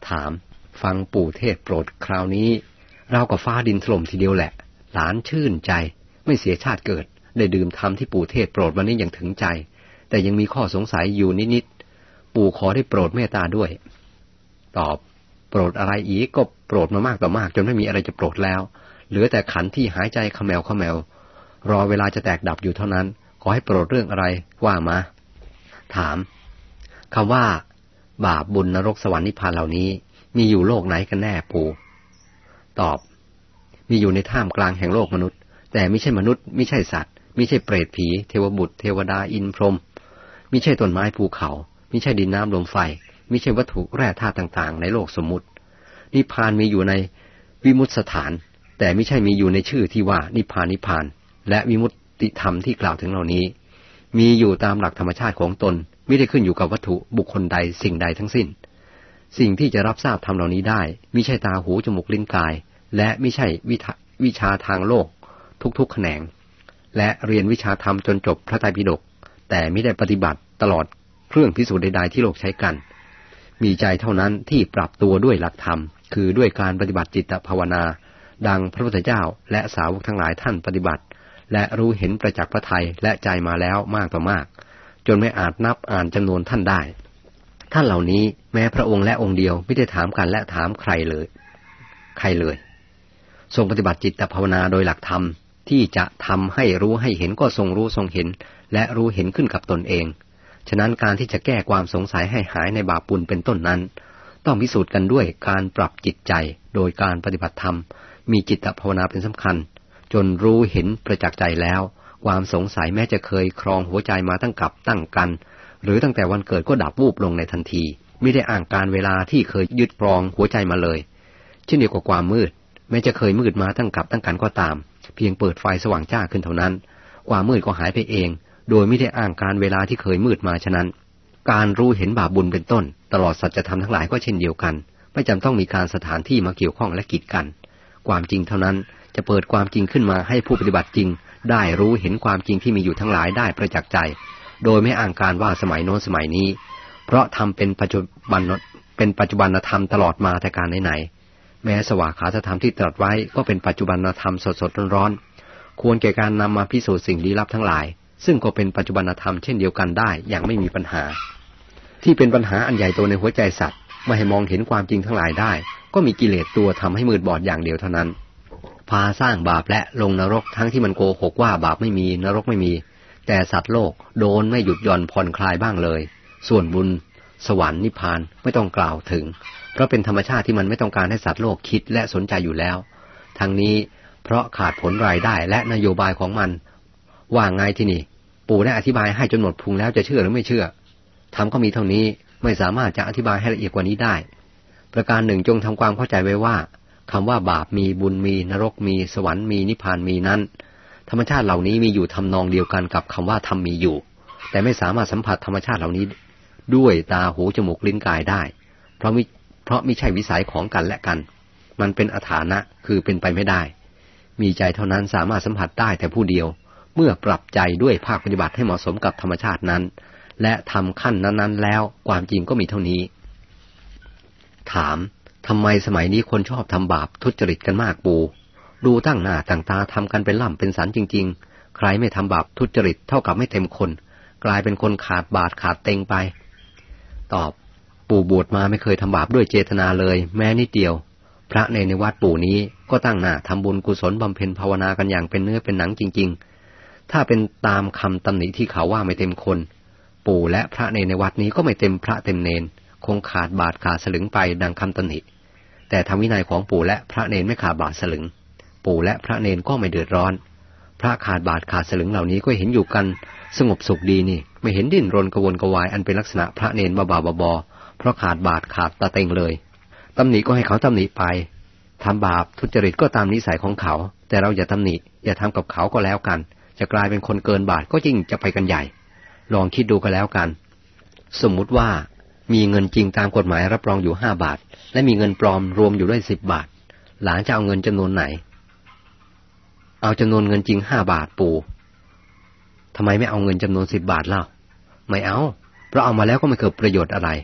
ถามฟังปู่เทศโปรดคราวนี้เรากับฟ้าดินถล่มทีเดียวแหละหลานชื่นใจไม่เสียชาติเกิดได้ดื่มธรรมที่ปู่เทศโปรดวันนี้อย่างถึงใจแต่ยังมีข้อสงสัยอยู่นิดๆปู่ขอได้โปรดเมตตาด้วยตอบโปรดอะไรอีกก็โปรดมามากต่อมากจนไม่มีอะไรจะโปรดแล้วเหลือแต่ขันธ์ที่หายใจเขมวรอเวลาจะแตกดับอยู่เท่านั้นขอให้โปรดเรื่องอะไรว่ามาถามคำว่าบาปบุญนรกสวรรค์นิพพานเหล่านี้มีอยู่โลกไหนกันแน่ปู่ตอบมีอยู่ในท่ามกลางแห่งโลกมนุษย์แต่ไม่ใช่มนุษย์ไม่ใช่สัตว์ไม่ใช่เปรตผีเทวบุตรเทวดาอินทร์พรหมไม่ใช่ต้นไม้ภูเขาไม่ใช่ดินน้ำลมไฟไม่ใช่วัตถุแร่ธาตุต่างๆในโลกสมมุตินิพพานมีอยู่ในวิมุตติสถานแต่ไม่ใช่มีอยู่ในชื่อที่ว่านิพพานและวิมุตติธรรมที่กล่าวถึงเหล่านี้มีอยู่ตามหลักธรรมชาติของตนไม่ได้ขึ้นอยู่กับวัตถุบุคคลใดสิ่งใดทั้งสิ้นสิ่งที่จะรับทราบธรรมเหล่านี้ได้ไม่ใช่ตาหูจมูกลิ้นกายและไม่ใช่วิชาทางโลกทุกๆแขนงและเรียนวิชาธรรมจนจบพระไตรปิฎกแต่ไม่ได้ปฏิบัติตลอดเครื่องพิสูจน์ใดๆที่โลกใช้กันมีใจเท่านั้นที่ปรับตัวด้วยหลักธรรมคือด้วยการปฏิบัติจิตภาวนาดังพระพุทธเจ้าและสาวกทั้งหลายท่านปฏิบัติและรู้เห็นประจักษ์พระทัยและใจมาแล้วมากต่อมากจนไม่อาจนับอ่านจำนวนท่านได้ท่านเหล่านี้แม้พระองค์และองค์เดียวไม่ได้ถามกันและถามใครเลยทรงปฏิบัติจิตภาวนาโดยหลักธรรมที่จะทำให้รู้ให้เห็นก็ทรงรู้ทรงเห็นและรู้เห็นขึ้นกับตนเองฉะนั้นการที่จะแก้ความสงสัยให้หายในบาปบุญเป็นต้นนั้นต้องพิสูจน์กันด้วยการปรับจิตใจโดยการปฏิบัติธรรมมีจิตภาวนาเป็นสำคัญจนรู้เห็นประจักษ์ใจแล้วความสงสัยแม้จะเคยครองหัวใจมาตั้งกับตั้งกันหรือตั้งแต่วันเกิดก็ดับวูบลงในทันทีไม่ได้อ้างการเวลาที่เคยยึดครองหัวใจมาเลยเช่นเดียวกับความมืดแม้จะเคยมืดมาตั้งกับตั้งกันก็ตามเพียงเปิดไฟสว่างจ้าขึ้นเท่านั้นความมืดก็หายไปเองโดยไม่ได้อ้างการเวลาที่เคยมืดมาฉะนั้นการรู้เห็นบาปบุญเป็นต้นตลอดสัจธรรมทั้งหลายก็เช่นเดียวกันไม่จำต้องมีการสถานที่มาเกี่ยวข้องและกีดกันความจริงเท่านั้นจะเปิดความจริงขึ้นมาให้ผู้ปฏิบัติจริงได้รู้เห็นความจริงที่มีอยู่ทั้งหลายได้ประจักษ์ใจโดยไม่อ้างการว่าสมัยโน้นสมัยนี้เพราะทำเป็นปัจจุบันธรรมตลอดมาแต่การไหนแม้สวากขาตธรรมที่ตรัสไว้ก็เป็นปัจจุบันธรรมสดๆร้อนๆควรแก่การนำมาพิสูจน์สิ่งลี้ลับทั้งหลายซึ่งก็เป็นปัจจุบันธรรมเช่นเดียวกันได้อย่างไม่มีปัญหาที่เป็นปัญหาอันใหญ่โตในหัวใจสัตว์ไม่ให้มองเห็นความจริงทั้งหลายได้ก็มีกิเลสตัวทำให้มืดบอดอย่างเดียวเท่านั้นพาสร้างบาปและลงนรกทั้งที่มันโกหกว่าบาปไม่มีนรกไม่มีแต่สัตว์โลกโดนไม่หยุดหย่อนผ่อนคลายบ้างเลยส่วนบุญสวรรค์นิพพานไม่ต้องกล่าวถึงเพราะเป็นธรรมชาติที่มันไม่ต้องการให้สัตว์โลกคิดและสนใจอยู่แล้วทั้งนี้เพราะขาดผลรายได้และนโยบายของมันว่าไงที่นี่ปู่ได้อธิบายให้จนหมดพุงแล้วจะเชื่อหรือไม่เชื่อธรรมก็มีเท่านี้ไม่สามารถจะอธิบายให้ละเอียดกว่านี้ได้ประการหนึ่งจงทำความเข้าใจไว้ว่าคำว่าบาปมีบุญมีนรกมีสวรรค์มีนิพพานมีนั้นธรรมชาติเหล่านี้มีอยู่ทำนองเดียวกันกับคำว่าธรรมมีอยู่แต่ไม่สามารถสัมผัสธรรมชาติเหล่านี้ด้วยตาหูจมูกลิ้นกายได้เพราะมิใช่วิสัยของกันและกันมันเป็นอฐานะคือเป็นไปไม่ได้มีใจเท่านั้นสามารถสัมผัสได้แต่ผู้เดียวเมื่อปรับใจด้วยภาคปฏิบัติให้เหมาะสมกับธรรมชาตินั้นและทำขั้นนั้นๆแล้วความจริงก็มีเท่านี้ถามทำไมสมัยนี้คนชอบทำบาปทุจริตกันมากปู่ดูตั้งหน้าตั้งตาทำกันเป็นล่ำเป็นสันจริงๆใครไม่ทำบาปทุจริตเท่ากับไม่เต็มคนกลายเป็นคนขาดบาตรขาดเต็งไปตอบปู่บวชมาไม่เคยทำบาปด้วยเจตนาเลยแม้นิดเดียวพระในวัดปู่นี้ก็ตั้งหน้าทำบุญกุศลบำเพ็ญภาวนากันอย่างเป็นเนื้อเป็นหนังจริงๆถ้าเป็นตามคำตำหนิที่เขาว่าไม่เต็มคนปู่และพระในวัดนี้ก็ไม่เต็มพระเต็มเนรคงขาดบาตรขาดสลึงไปดังคำตำหนิแต่ธรรมวินัยของปู่และพระเนรไม่ขาดบาตรสลึงปู่และพระเนรก็ไม่เดือดร้อนพระขาดบาตรขาดสลึงเหล่านี้ก็เห็นอยู่กันสงบสุขดีนี่ไม่เห็นดิ้นรนกระวนกระวายอันเป็นลักษณะพระเนรบ้าๆบอๆเพราะขาดบาตรขาดตะเต็งเลยตำหนิก็ให้เขาตำหนิไปทำบาปทุจริตก็ตามนิสัยของเขาแต่เราอย่าตำหนิอย่าทำกับเขาก็แล้วกันจะกลายเป็นคนเกินบาปก็ยิ่งจะไปกันใหญ่ลองคิดดูก็แล้วกันสมมุติว่ามีเงินจริงตามกฎหมายรับรองอยู่5 บาทและมีเงินปลอมรวมอยู่ด้วย10 บาทหลานจะเอาเงินจำนวนไหนเอาจำนวนเงินจริง5 บาทปู่ทำไมไม่เอาเงินจำนวน10 บาทเล่าไม่เอาเพราะเอามาแล้วก็ไม่เกิดประโยชน์อะไร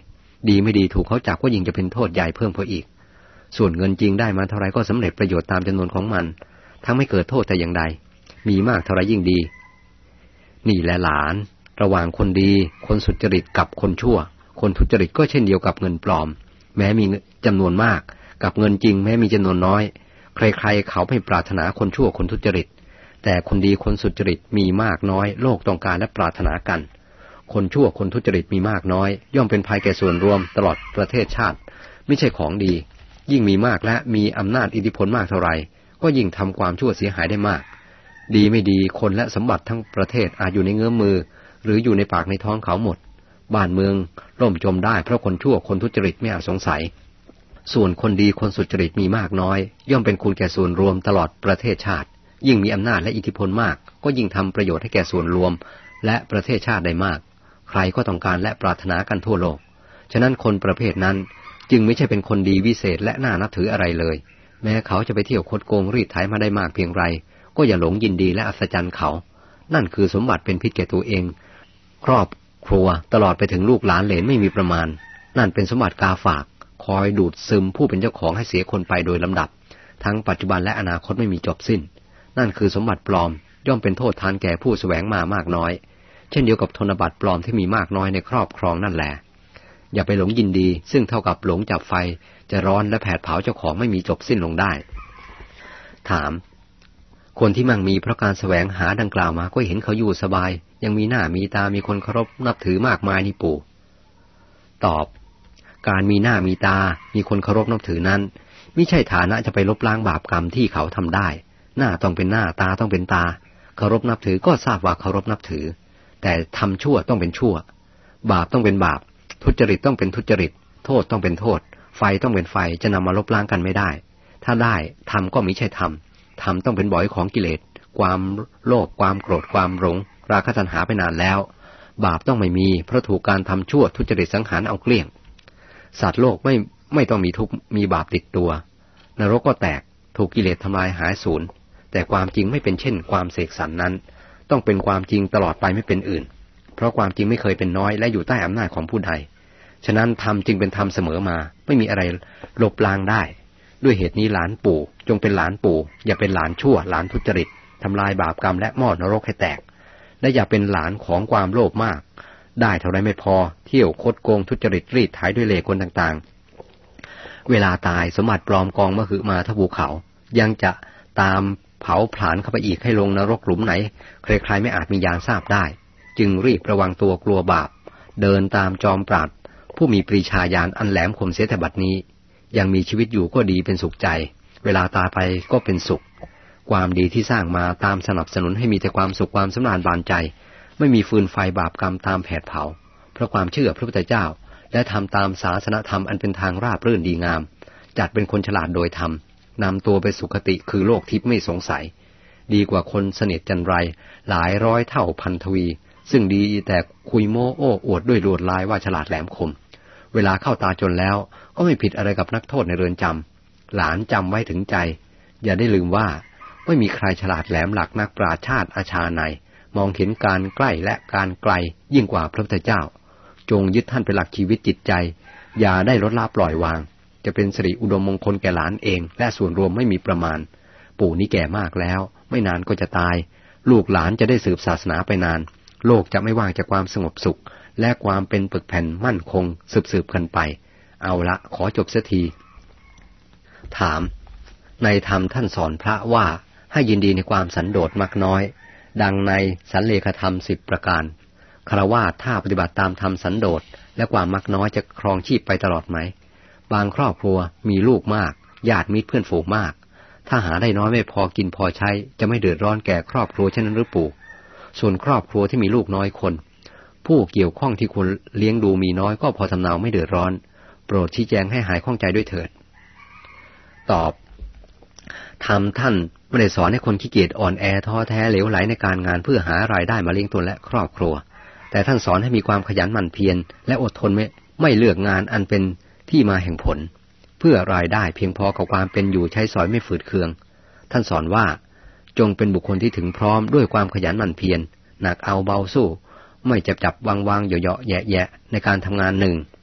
ดีไม่ดีถูกเขาจับก็ยิ่งจะเป็นโทษใหญ่เพิ่มพออีกส่วนเงินจริงได้มาเท่าไรก็สำเร็จประโยชน์ตามจำนวนของมันทั้งไม่เกิดโทษแต่อย่างใดมีมากเท่าไรยิ่งดีนี่แหละหลานระหว่างคนดีคนสุจริตกับคนชั่วคนทุจริตก็เช่นเดียวกับเงินปลอมแม้มีจำนวนมากกับเงินจริงแม้มีจำนวนน้อยใครๆเขาไม่ปรารถนาคนชั่วคนทุจริตแต่คนดีคนสุจริตมีมากน้อยโลกต้องการและปรารถนากันคนชั่วคนทุจริตมีมากน้อยย่อมเป็นภัยแก่ส่วนรวมตลอดประเทศชาติไม่ใช่ของดียิ่งมีมากและมีอำนาจอิทธิพลมากเท่าไรก็ยิ่งทำความชั่วเสียหายได้มากดีไม่ดีคนและสมบัติทั้งประเทศอาจอยู่ในเงื้อมมือหรืออยู่ในปากในท้องเขาหมดบ้านเมืองล่มจมได้เพราะคนชั่วคนทุจริตไม่อาจสงสัยส่วนคนดีคนสุจริตมีมากน้อยย่อมเป็นคุณแก่ส่วนรวมตลอดประเทศชาติยิ่งมีอำนาจและอิทธิพลมากก็ยิ่งทำประโยชน์ให้แก่ส่วนรวมและประเทศชาติได้มากใครก็ต้องการและปรารถนากันทั่วโลกฉะนั้นคนประเภทนั้นจึงไม่ใช่เป็นคนดีวิเศษและน่านับถืออะไรเลยแม้เขาจะไปเที่ยวคดโกงรีดไถมาได้มากเพียงไรก็อย่าหลงยินดีและอัศจรรย์เขานั่นคือสมบัติเป็นพิษแก่ตัวเองครอบครัวตลอดไปถึงลูกหลานเหลนไม่มีประมาณนั่นเป็นสมบัติกาฝากคอยดูดซึมผู้เป็นเจ้าของให้เสียคนไปโดยลำดับทั้งปัจจุบันและอนาคตไม่มีจบสิ้นนั่นคือสมบัติปลอมย่อมเป็นโทษทานแก่ผู้แสวงมามากน้อยเช่นเดียวกับธนบัตรปลอมที่มีมากน้อยในครอบครองนั่นแหละอย่าไปหลงยินดีซึ่งเท่ากับหลงจับไฟจะร้อนและแผดเผาเจ้าของไม่มีจบสิ้นลงได้ถามคนที่มั่งมีเพราะการแสวงหาดังกล่าวมาก็เห็นเขาอยู่สบายยังมีหน้ามีตามีคนเคารพนับถือมากมายนี่ปู่ตอบการมีหน้ามีตามีคนเคารพนับถือนั้นไม่ใช่ฐานะจะไปลบล้างบาปกรรมที่เขาทำได้หน้าต้องเป็นหน้าตาต้องเป็นตาเคารพนับถือก็ทราบว่าเคารพนับถือแต่ทำชั่วต้องเป็นชั่วบาปต้องเป็นบาปทุจริตต้องเป็นทุจริตโทษต้องเป็นโทษไฟต้องเป็นไฟจะนำมาลบล้างกันไม่ได้ถ้าได้ทำก็มิใช่ทำต้องเป็นบ่อยของกิเลสความโลภความโกรธความหลงราคะตัณหาไปนานแล้วบาปต้องไม่มีเพราะถูกการทำชั่วทุจริตสังหารเอาเกลี้ยงสัตว์โลกไม่ต้องมีทุกข์มีบาปติดตัวนรกก็แตกถูกกิเลสทำลายหายสูญแต่ความจริงไม่เป็นเช่นความเสกสรรนั้นต้องเป็นความจริงตลอดไปไม่เป็นอื่นเพราะความจริงไม่เคยเป็นน้อยและอยู่ใต้อำนาจของผู้ใดฉะนั้นธรรมจึงเป็นธรรมเสมอมาไม่มีอะไรลบล้างได้ด้วยเหตุนี้หลานปู่จงเป็นหลานปู่อย่าเป็นหลานชั่วหลานทุจริตทำลายบาปกรรมและมอดนรกให้แตกและอย่าเป็นหลานของความโลภมากได้เท่าไรไม่พอเที่ยวคดโกงทุจริตรีดไถด้วยเล่ห์คนต่างๆเวลาตายสมบัติปลอมกองมหึมาทภูเขายังจะตามเผาผลาญเข้าไปอีกให้ลงนรกหลุมไหนใครๆไม่อาจมียานทราบได้จึงรีบระวังตัวกลัวบาปเดินตามจอมปราชญ์ผู้มีปรีชาญาณอันแหลมคมเสียแต่บัดนี้ยังมีชีวิตอยู่ก็ดีเป็นสุขใจเวลาตายไปก็เป็นสุขความดีที่สร้างมาตามสนับสนุนให้มีแต่ความสุขความสำราญบานใจไม่มีฟืนไฟบาปกรรมตามแผดเผาเพราะความเชื่อพระพุทธเจ้าและทำตามศาสนธรรมอันเป็นทางราบรื่นดีงามจัดเป็นคนฉลาดโดยธรรมนำตัวไปสุคติคือโลกทิพย์ไม่สงสัยดีกว่าคนเสนียดจันไรหลายร้อยเท่าพันทวีซึ่งดีแต่คุยโม้โอ้อวดด้วยลวดลายว่าฉลาดแหลมคมเวลาเข้าตาจนแล้วก็ไม่ผิดอะไรกับนักโทษในเรือนจำหลานจำไว้ถึงใจอย่าได้ลืมว่าไม่มีใครฉลาดแหลมหลักนักปราชญ์ชาติอาชาในมองเห็นการใกล้และการไกลยิ่งกว่าพระพุทธเจ้าจงยึดท่านเป็นหลักชีวิตจิตใจอย่าได้ลดละปล่อยวางจะเป็นสิริอุดมมงคลแก่หลานเองและส่วนรวมไม่มีประมาณปู่นี้แก่มากแล้วไม่นานก็จะตายลูกหลานจะได้สืบศาสนาไปนานโลกจะไม่ว่างจากความสงบสุขและความเป็นปึกแผ่นมั่นคงสืบกันไปเอาละขอจบเสียทีถามในธรรมท่านสอนพระว่าให้ยินดีในความสันโดษมักน้อยดังในสันเลขธรรม10ประการฆราวาสถ้าปฏิบัติตามธรรมสันโดษและความมักน้อยจะครองชีพไปตลอดไหมบางครอบครัวมีลูกมากญาติมิตรเพื่อนฝูงมากถ้าหาได้น้อยไม่พอกินพอใช้จะไม่เดือดร้อนแก่ครอบครัวเช่นนั้นหรือปู่ส่วนครอบครัวที่มีลูกน้อยคนผู้เกี่ยวข้องที่ควรเลี้ยงดูมีน้อยก็พอทำเนาไม่เดือดร้อนโปรดชี้แจงให้หายข้องใจด้วยเถิดตอบธรรมท่านไม่ได้สอนให้คนขี้เกียจอ่อนแอท้อแท้เหลวไหลในการงานเพื่อหารายได้มาเลี้ยงตนและครอบครัวแต่ท่านสอนให้มีความขยันหมั่นเพียรและอดทนไม่เลือกงานอันเป็นที่มาแห่งผลเพื่อรายได้เพียงพอกับความเป็นอยู่ใช้สอยไม่ฝืดเคืองท่านสอนว่าจงเป็นบุคคลที่ถึงพร้อมด้วยความขยันหมั่นเพียรหนักเอาเบาสู้ไม่จับวางเหยาะแยะในการทำงานหนึ่ง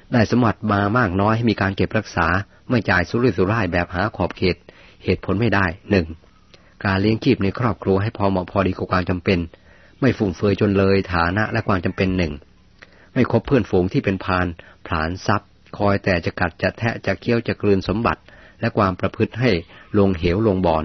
ได้สมบัติมามากน้อยให้มีการเก็บรักษาไม่จ่ายสุรุ่ยสุร่ายแบบหาขอบเขตเหตุผลไม่ได้ 1. การเลี้ยงชีพในครอบครัวให้พอเหมาะพอดีกับความจำเป็นไม่ฟุ่มเฟือยจนเลยฐานะและความจำเป็น 1. ไม่คบเพื่อนฝูงที่เป็นพาลผลาญทรัพย์คอยแต่จะกัดจะแทะจะเคี้ยวจะกลืนสมบัติและความประพฤติให้ลงเหวลงบ่อ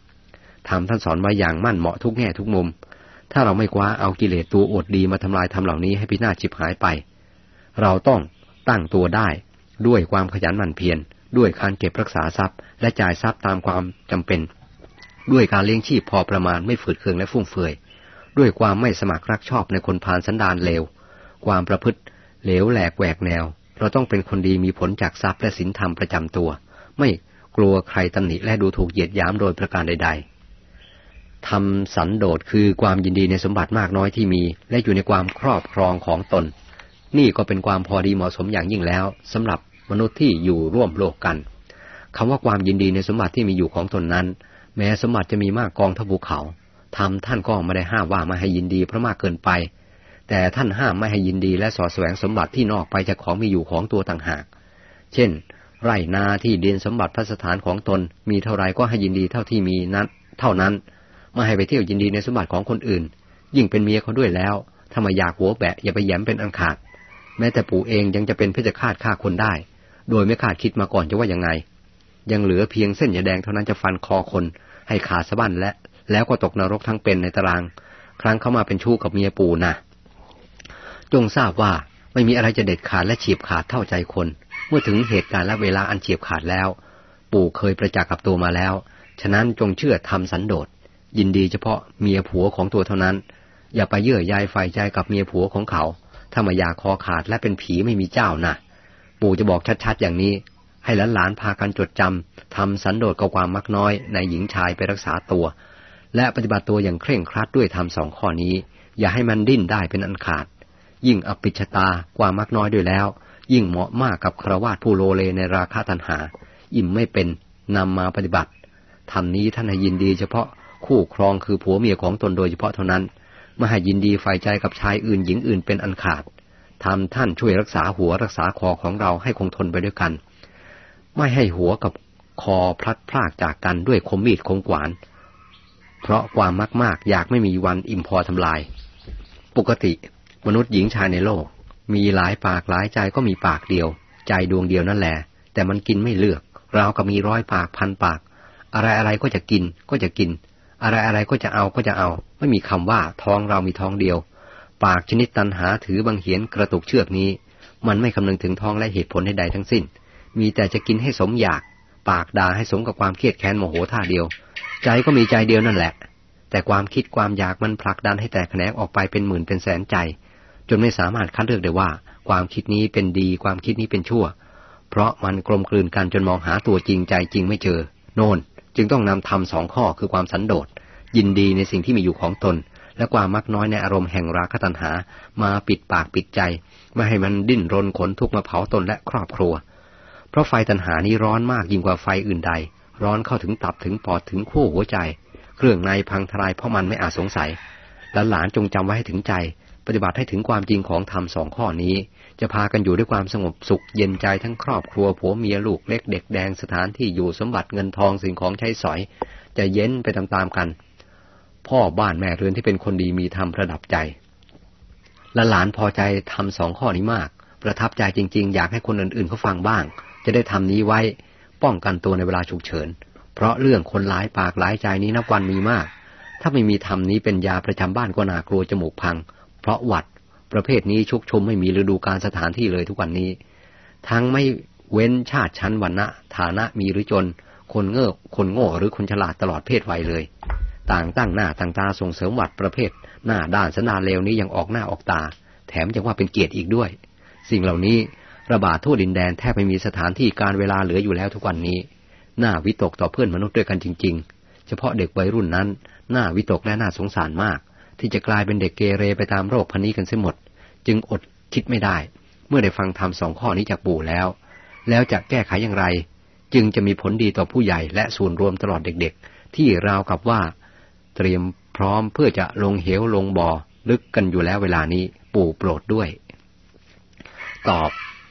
1. ท่านสอนไว้อย่างมั่นเหมาะทุกแง่ทุกมุมถ้าเราไม่คว้าเอากิเลสตัวอดดีมาทำลายธรรมเหล่านี้ให้พินาศฉิบหายไปเราต้องตั้งตัวได้ด้วยความขยันหมั่นเพียรด้วยการเก็บรักษาทรัพย์และจ่ายทรัพย์ตามความจำเป็นด้วยการเลี้ยงชีพพอประมาณไม่ฝืดเคืองและฟุ่มเฟือยด้วยความไม่สมัครรักชอบในคนพาลสันดานเลวความประพฤติเหลวแหลกแหวกแนวเราต้องเป็นคนดีมีผลจากทรัพย์และศีลธรรมประจำตัวไม่กลัวใครตำหนิและดูถูกเหยียดหยามโดยประการใดๆทำสันโดษคือความยินดีในสมบัติมากน้อยที่มีและอยู่ในความครอบครองของตนนี่ก็เป็นความพอดีเหมาะสมอย่างยิ่งแล้วสำหรับมนุษย์ที่อยู่ร่วมโลกกันคำว่าความยินดีในสมบัติที่มีอยู่ของตนนั้นแม้สมบัติจะมีมากกองเท่าภูเขาท่านก็ไม่ได้ห้ามว่าไม่ให้ยินดีเพราะมากเกินไปแต่ท่านห้ามไม่ให้ยินดีและสอดแสวงสมบัติที่นอกไปจากของมีอยู่ของตัวต่างหากเช่นไร่นาที่ดินสมบัติพระสถานของตนมีเท่าไรก็ให้ยินดีเท่าที่มีนั้นเท่านั้นไม่ให้ไปเที่ยวยินดีในสมบัติของคนอื่นยิ่งเป็นเมียเขาด้วยแล้วถ้ามาอยากหัวแบะอย่าไปแย้มเป็นอันขาดแม้แต่ปู่เองยังจะเป็นเพชฌฆาตฆ่าคนได้โดยไม่คาดคิดมาก่อนจะว่ายังไงยังเหลือเพียงเส้นยาแดงเท่านั้นจะฟันคอคนให้ขาดสะบั้นแล้วก็ตกนรกทั้งเป็นในตารางครั้งเข้ามาเป็นชู้กับเมียปู่นะจงทราบว่าไม่มีอะไรจะเด็ดขาดและเฉียบขาดเท่าใจคนเมื่อถึงเหตุการณ์และเวลาอันเฉียบขาดแล้วปู่เคยประจักษ์กับตัวมาแล้วฉะนั้นจงเชื่อทำสันโดษยินดีเฉพาะเมียผัวของตัวเท่านั้นอย่าไปเยื่อใยใฝ่ใจกับเมียผัวของเขาถ้ามาอยากคอขาดและเป็นผีไม่มีเจ้านะปู่จะบอกชัดๆอย่างนี้ให้หลานๆพากันจดจำทำสันโดษกับความมักน้อยในหญิงชายไปรักษาตัวและปฏิบัติตัวอย่างเคร่งครัดด้วยธรรมสองข้อนี้อย่าให้มันดิ้นได้เป็นอันขาดยิ่งอภิชฌาความมักน้อยด้วยแล้วยิ่งเหมาะมากกับฆราวาสผู้โลเลในราคะตัณหาอิ่มไม่เป็นนำมาปฏิบัติธรรมนี้ท่านให้ยินดีเฉพาะคู่ครองคือผัวเมียของตนโดยเฉพาะเท่านั้นไม่ให้ยินดีใฝ่ใจกับชายอื่นหญิงอื่นเป็นอันขาดทำท่านช่วยรักษาหัวรักษาคอของเราให้คงทนไปด้วยกันไม่ให้หัวกับคอพลัดพรากจากกันด้วยคมมีดคมขวานเพราะความมากๆอยากไม่มีวันอิ่มพอทำลายปกติมนุษย์หญิงชายในโลกมีหลายปากหลายใจก็มีปากเดียวใจดวงเดียวนั่นแหละแต่มันกินไม่เลือกเราก็มี100 ปากพันปากอะไรๆก็จะกินอะไรๆก็จะเอาไม่มีคำว่าท้องเรามีท้องเดียวปากชนิดตัณหาถือบังเหียนกระตุกเชือกนี้มันไม่คำนึงถึงท้องและเหตุผลใดๆทั้งสิ้นมีแต่จะกินให้สมอยากปากด่าให้สมกับความเครียดแค้นโมโหท่าเดียวใจก็มีใจเดียวนั่นแหละแต่ความคิดความอยากมันผลักดันให้แตกแขนงออกไปเป็นหมื่นเป็นแสนใจจนไม่สามารถคัดเลือกได้ว่าความคิดนี้เป็นดีความคิดนี้เป็นชั่วเพราะมันกลมกลืนกันจนมองหาตัวจริงใจจริงไม่เจอโน่นจึงต้องนำธรรม2 ข้อคือความสันโดษยินดีในสิ่งที่มีอยู่ของตนและความมักน้อยในอารมณ์แห่งราคะตัณหามาปิดปากปิดใจไม่ให้มันดิ้นรนขนทุกข์มาเผาตนและครอบครัวเพราะไฟตัณหานี้ร้อนมากยิ่งกว่าไฟอื่นใดร้อนเข้าถึงตับถึงปอดถึงขั้วหัวใจเครื่องในพังทลายเพราะมันไม่อาจสงสัยหลานจงจำไว้ให้ถึงใจปฏิบัติให้ถึงความจริงของธรรม2 ข้อนี้จะพากันอยู่ด้วยความสงบสุขเย็นใจทั้งครอบครัวผัวเมียลูกเล็กเด็กแดงสถานที่อยู่สมบัติเงินทองสิ่งของใช้สอยจะเย็นไปตามๆกันพ่อบ้านแม่เรือนที่เป็นคนดีมีธรรมประดับใจหลานพอใจทำ2 ข้อนี้มากประทับใจจริงๆอยากให้คนอื่นๆเขาฟังบ้างจะได้ทำนี้ไว้ป้องกันตัวในเวลาฉุกเฉินเพราะเรื่องคนหลายปากหลายใจนี้นับวันมีมากถ้าไม่มีธรรมนี้เป็นยาประจำบ้านก็น่ากลัวจมูกพังเพราะหวัดประเภทนี้ชุกชุมไม่มีฤดูกาลสถานที่เลยทุกวันนี้ทั้งไม่เว้นชาติชั้นวรรณะฐานะมีหรือจนคนโง่หรือคนฉลาดตลอดเพศวัยเลยต่างตั้งหน้าตั้งตาส่งเสริมหวัดประเภทหน้าด้านสันดานเลวนี้ยังออกหน้าออกตาแถมยังว่าเป็นเกียรติอีกด้วยสิ่งเหล่านี้ระบาดทั่วดินแดนแทบไม่มีสถานที่การเวลาเหลืออยู่แล้วทุกวันนี้น่าวิตกต่อเพื่อนมนุษย์ด้วยกันจริงๆเฉพาะเด็กวัยรุ่นนั้นน่าวิตกและน่าสงสารมากที่จะกลายเป็นเด็กเกเรไปตามโรคพันนี้กันเสียหมดจึงอดคิดไม่ได้เมื่อได้ฟังธรรม2 ข้อนี้จากปู่แล้วจะแก้ไขอย่างไรจึงจะมีผลดีต่อผู้ใหญ่และส่วนรวมตลอดเด็กๆที่ราวกับว่าเตรียมพร้อมเพื่อจะลงเหวลงบ่อลึกกันอยู่แล้วเวลานี้ปู่โปรดด้วยตอบจ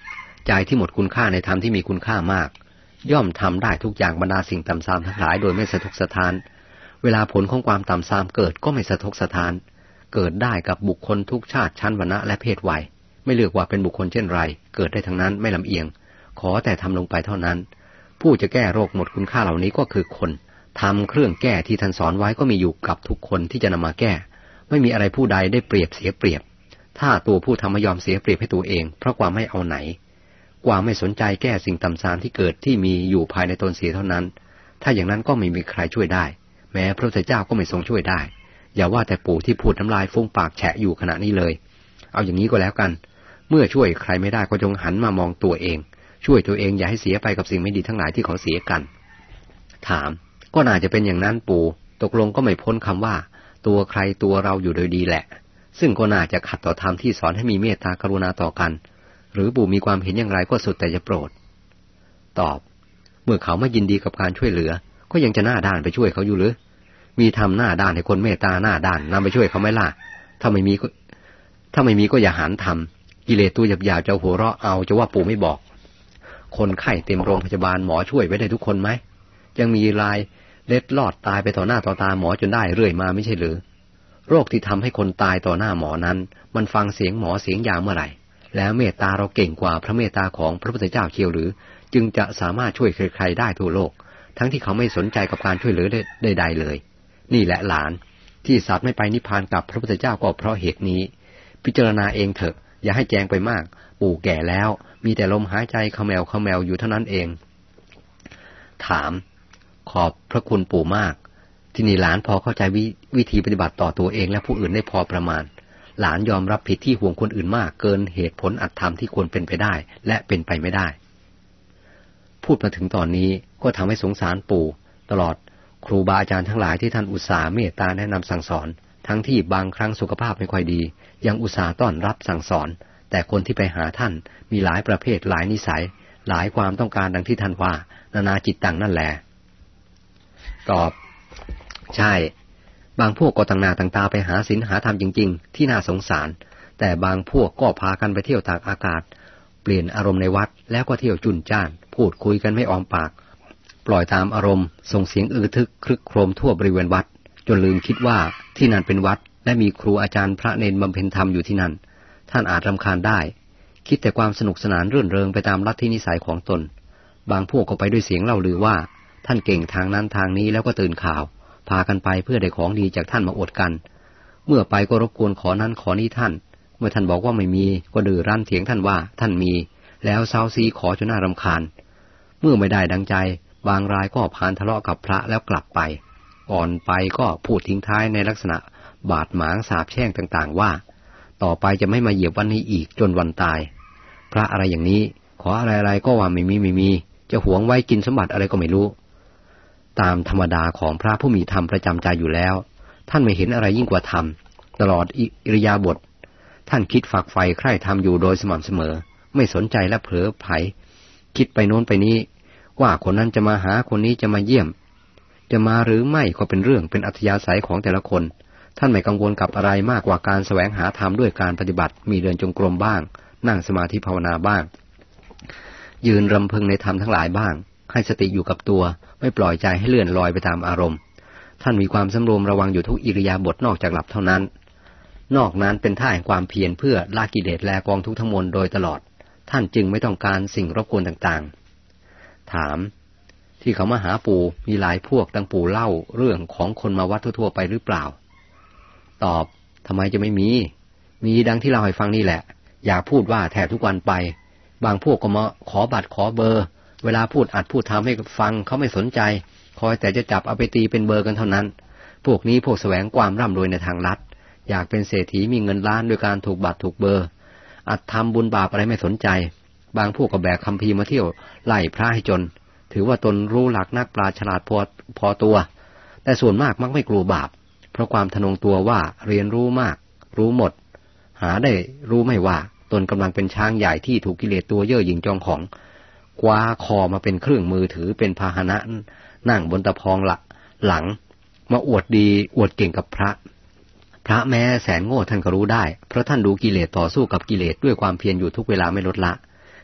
ใจที่หมดคุณค่าในธรรมที่มีคุณค่ามากย่อมทำได้ทุกอย่างบรรดาสิ่งต่ำทรามทั้งหลายโดยไม่สะทกสะท้านเวลาผลของความต่ำทรามเกิดก็ไม่สะทกสะท้านเกิดได้กับบุคคลทุกชาติชั้นวรรณะและเพศวัยไม่เลือกว่าเป็นบุคคลเช่นไรเกิดได้ทั้งนั้นไม่ลำเอียงขอแต่ทำลงไปเท่านั้นผู้จะแก้โรคหมดคุณค่าเหล่านี้ก็คือคนทำเครื่องแก้ที่ท่านสอนไว้ก็มีอยู่กับทุกคนที่จะนำมาแก้ไม่มีอะไรผู้ใดได้เปรียบเสียเปรียบถ้าตัวผู้ทำไม่ยอมเสียเปรียบให้ตัวเองเพราะความไม่เอาไหนความไม่สนใจแก้สิ่งต่ำทรามที่เกิดที่มีอยู่ภายในตนเสียเท่านั้นถ้าอย่างนั้นก็ไม่มีใครช่วยได้แม้พระพุทธเจ้าก็ไม่ทรงช่วยได้อย่าว่าแต่ปู่ที่พูดน้ำลายฟุ้งปากแฉะอยู่ขณะนี้เลยเอาอย่างนี้ก็แล้วกันเมื่อช่วยใครไม่ได้ก็จงหันมามองตัวเองช่วยตัวเองอย่าให้เสียไปกับสิ่งไม่ดีทั้งหลายที่เขาเสียกันถามก็น่าจะเป็นอย่างนั้นปู่ตกลงก็ไม่พ้นคำว่าตัวใครตัวเราอยู่โดยดีแหละซึ่งก็น่าจะขัดต่อธรรมที่สอนให้มีเมตตากรุณาต่อกันหรือปู่มีความเห็นอย่างไรก็สุดแต่จะโปรดตอบเมื่อเขาไม่ยินดีกับการช่วยเหลือก็ยังจะหน้าด้านไปช่วยเขาอยู่หรือมีทำหน้าด้านให้คนเมตตาหน้าด้านนำไปช่วยเขาไม่ล่ะถ้าไม่มีก็อย่าหาทำกิเลสตัวหยาบๆจะหัวเราะเอาจะว่าปู่ไม่บอกคนไข้เต็มโรงพยาบาลหมอช่วยไว้ได้ทุกคนไหมยังมีรายเล็ดลอดตายไปต่อหน้าต่อตาหมอจนได้เรื่อยมาไม่ใช่หรือโรคที่ทำให้คนตายต่อหน้าหมอนั้นมันฟังเสียงหมอเสียงยาเมื่อไหร่แล้วเมตตาเราเก่งกว่าพระเมตตาของพระพุทธเจ้าเชียวหรือจึงจะสามารถช่วยใครๆได้ทั่วโลกทั้งที่เขาไม่สนใจกับการช่วยเหลือใดๆเลยนี่แหละหลานที่สัตว์ไม่ไปนิพพานกับพระพุทธเจ้าก็เพราะเหตุนี้พิจารณาเองเถอะอย่าให้แจงไปมากปู่แก่แล้วมีแต่ลมหายใจเขมวอยู่เท่านั้นเองถามขอบพระคุณปู่มากที่นี่หลานพอเข้าใจวิธีปฏิบัติต่อตัวเองและผู้อื่นได้พอประมาณหลานยอมรับผิดที่ห่วงคนอื่นมากเกินเหตุผลอัตธรรมที่ควรเป็นไปได้และเป็นไปไม่ได้พูดมาถึงตอนนี้ก็ทำให้สงสารปู่ตลอดครูบาอาจารย์ทั้งหลายที่ท่านอุตส่าห์เมตตาแนะนำสั่งสอนทั้งที่บางครั้งสุขภาพไม่ค่อยดียังอุตส่าห์ต้อนรับสั่งสอนแต่คนที่ไปหาท่านมีหลายประเภทหลายนิสัยหลายความต้องการดังที่ท่านว่านานาจิตตังนั่นแหละตอบใช่บางพวกก็ต่างหน้าต่างตาไปหาศีลหาธรรมจริงๆที่น่าสงสารแต่บางพวกก็พากันไปเที่ยวตากอากาศเปลี่ยนอารมณ์ในวัดแล้วก็เที่ยวจุนจ้านพูดคุยกันไม่ออมปากปล่อยตามอารมณ์ส่งเสียงอื้อทึกครึกโครมทั่วบริเวณวัดจนลืมคิดว่าที่นั่นเป็นวัดและมีครูอาจารย์พระเนรบำเพ็ญธรรมอยู่ที่นั่นท่านอาจรำคาญได้คิดแต่ความสนุกสนานรื่นเริงไปตามลัทธินิสัยของตนบางพวกก็ไปด้วยเสียงเล่าลือว่าท่านเก่งทางนั้นทางนี้แล้วก็ตื่นข่าวพากันไปเพื่อได้ของดีจากท่านมาอวดกันเมื่อไปก็รบกวนขอนั้นขอนี้ท่านเมื่อท่านบอกว่าไม่มีก็ดื้อรั้นเถียงท่านว่าท่านมีแล้วเซ้าซีขอจนน่ารำคาญเมื่อไม่ได้ดังใจบางรายก็พานทะเลาะกับพระแล้วกลับไปก่อนไปก็พูดทิ้งท้ายในลักษณะบาดหมางสาปแช่งต่างๆว่าต่อไปจะไม่มาเหยียบวันนี้อีกจนวันตายพระอะไรอย่างนี้ขออะไรๆก็ว่าไม่มีจะหวงไว้กินสมบัติอะไรก็ไม่รู้ตามธรรมดาของพระผู้มีธรรมประจำใจอยู่แล้วท่านไม่เห็นอะไรยิ่งกว่าธรรมตลอดอิริยาบถท่านคิดฝักใฝ่ใคร่ธรรมอยู่โดยสม่ำเสมอไม่สนใจและเผลอไผลคิดไปโน้นไปนี้ว่าคนนั้นจะมาหาคนนี้จะมาเยี่ยมจะมาหรือไม่ก็เป็นเรื่องเป็นอัธยาศัยของแต่ละคนท่านไม่กังวลกับอะไรมากกว่าการแสวงหาธรรมด้วยการปฏิบัติมีเดินจงกรมบ้างนั่งสมาธิภาวนาบ้างยืนรำพึงในธรรมทั้งหลายบ้างให้สติอยู่กับตัวไม่ปล่อยใจให้เลื่อนลอยไปตามอารมณ์ท่านมีความสำรวมระวังอยู่ทุกอิริยาบถนอกจากหลับเท่านั้นนอกนั้นเป็นท่าแห่งความเพียรเพื่อละกิเลสและกองทุกข์ทั้งมวลโดยตลอดท่านจึงไม่ต้องการสิ่งรบกวนต่างๆถามที่เขามาหาปู่มีหลายพวกดังปู่เล่าเรื่องของคนมาวัดทั่วๆไปหรือเปล่าตอบทำไมจะไม่มีดังที่เล่าให้ฟังนี่แหละอยากพูดว่าแทบทุกวันไปบางพวกก็มาขอบัตรขอเบอร์เวลาพูดอัดพูดทำให้ฟังเขาไม่สนใจคอยแต่จะจับเอาไปตีเป็นเบอร์กันเท่านั้นพวกนี้พวกแสวงความร่ำรวยในทางลัดอยากเป็นเศรษฐีมีเงินล้านโดยการถูกบัตรถูกเบอร์อัดทำบุญบาปอะไรไม่สนใจบางพวกก็แบกคัมภีร์มาเที่ยวไล่พระให้จนถือว่าตนรู้หลักนักปราชญ์ฉลาดพอตัวแต่ส่วนมากมักไม่กลัวบาปเพราะความทะนงตัวว่าเรียนรู้มากรู้หมดหาได้รู้ไม่ว่าตนกำลังเป็นช้างใหญ่ที่ถูกกิเลสตัวเย่อหยิ่งจองของคว้าคอมาเป็นเครื่องมือถือเป็นพาหนะนั่งบนตะพองหลังมาอวดดีอวดเก่งกับพระแม้แสนโง่ท่านก็รู้ได้เพราะท่านดูกิเลสต่อสู้กับกิเลสด้วยความเพียรอยู่ทุกเวลาไม่ลดละ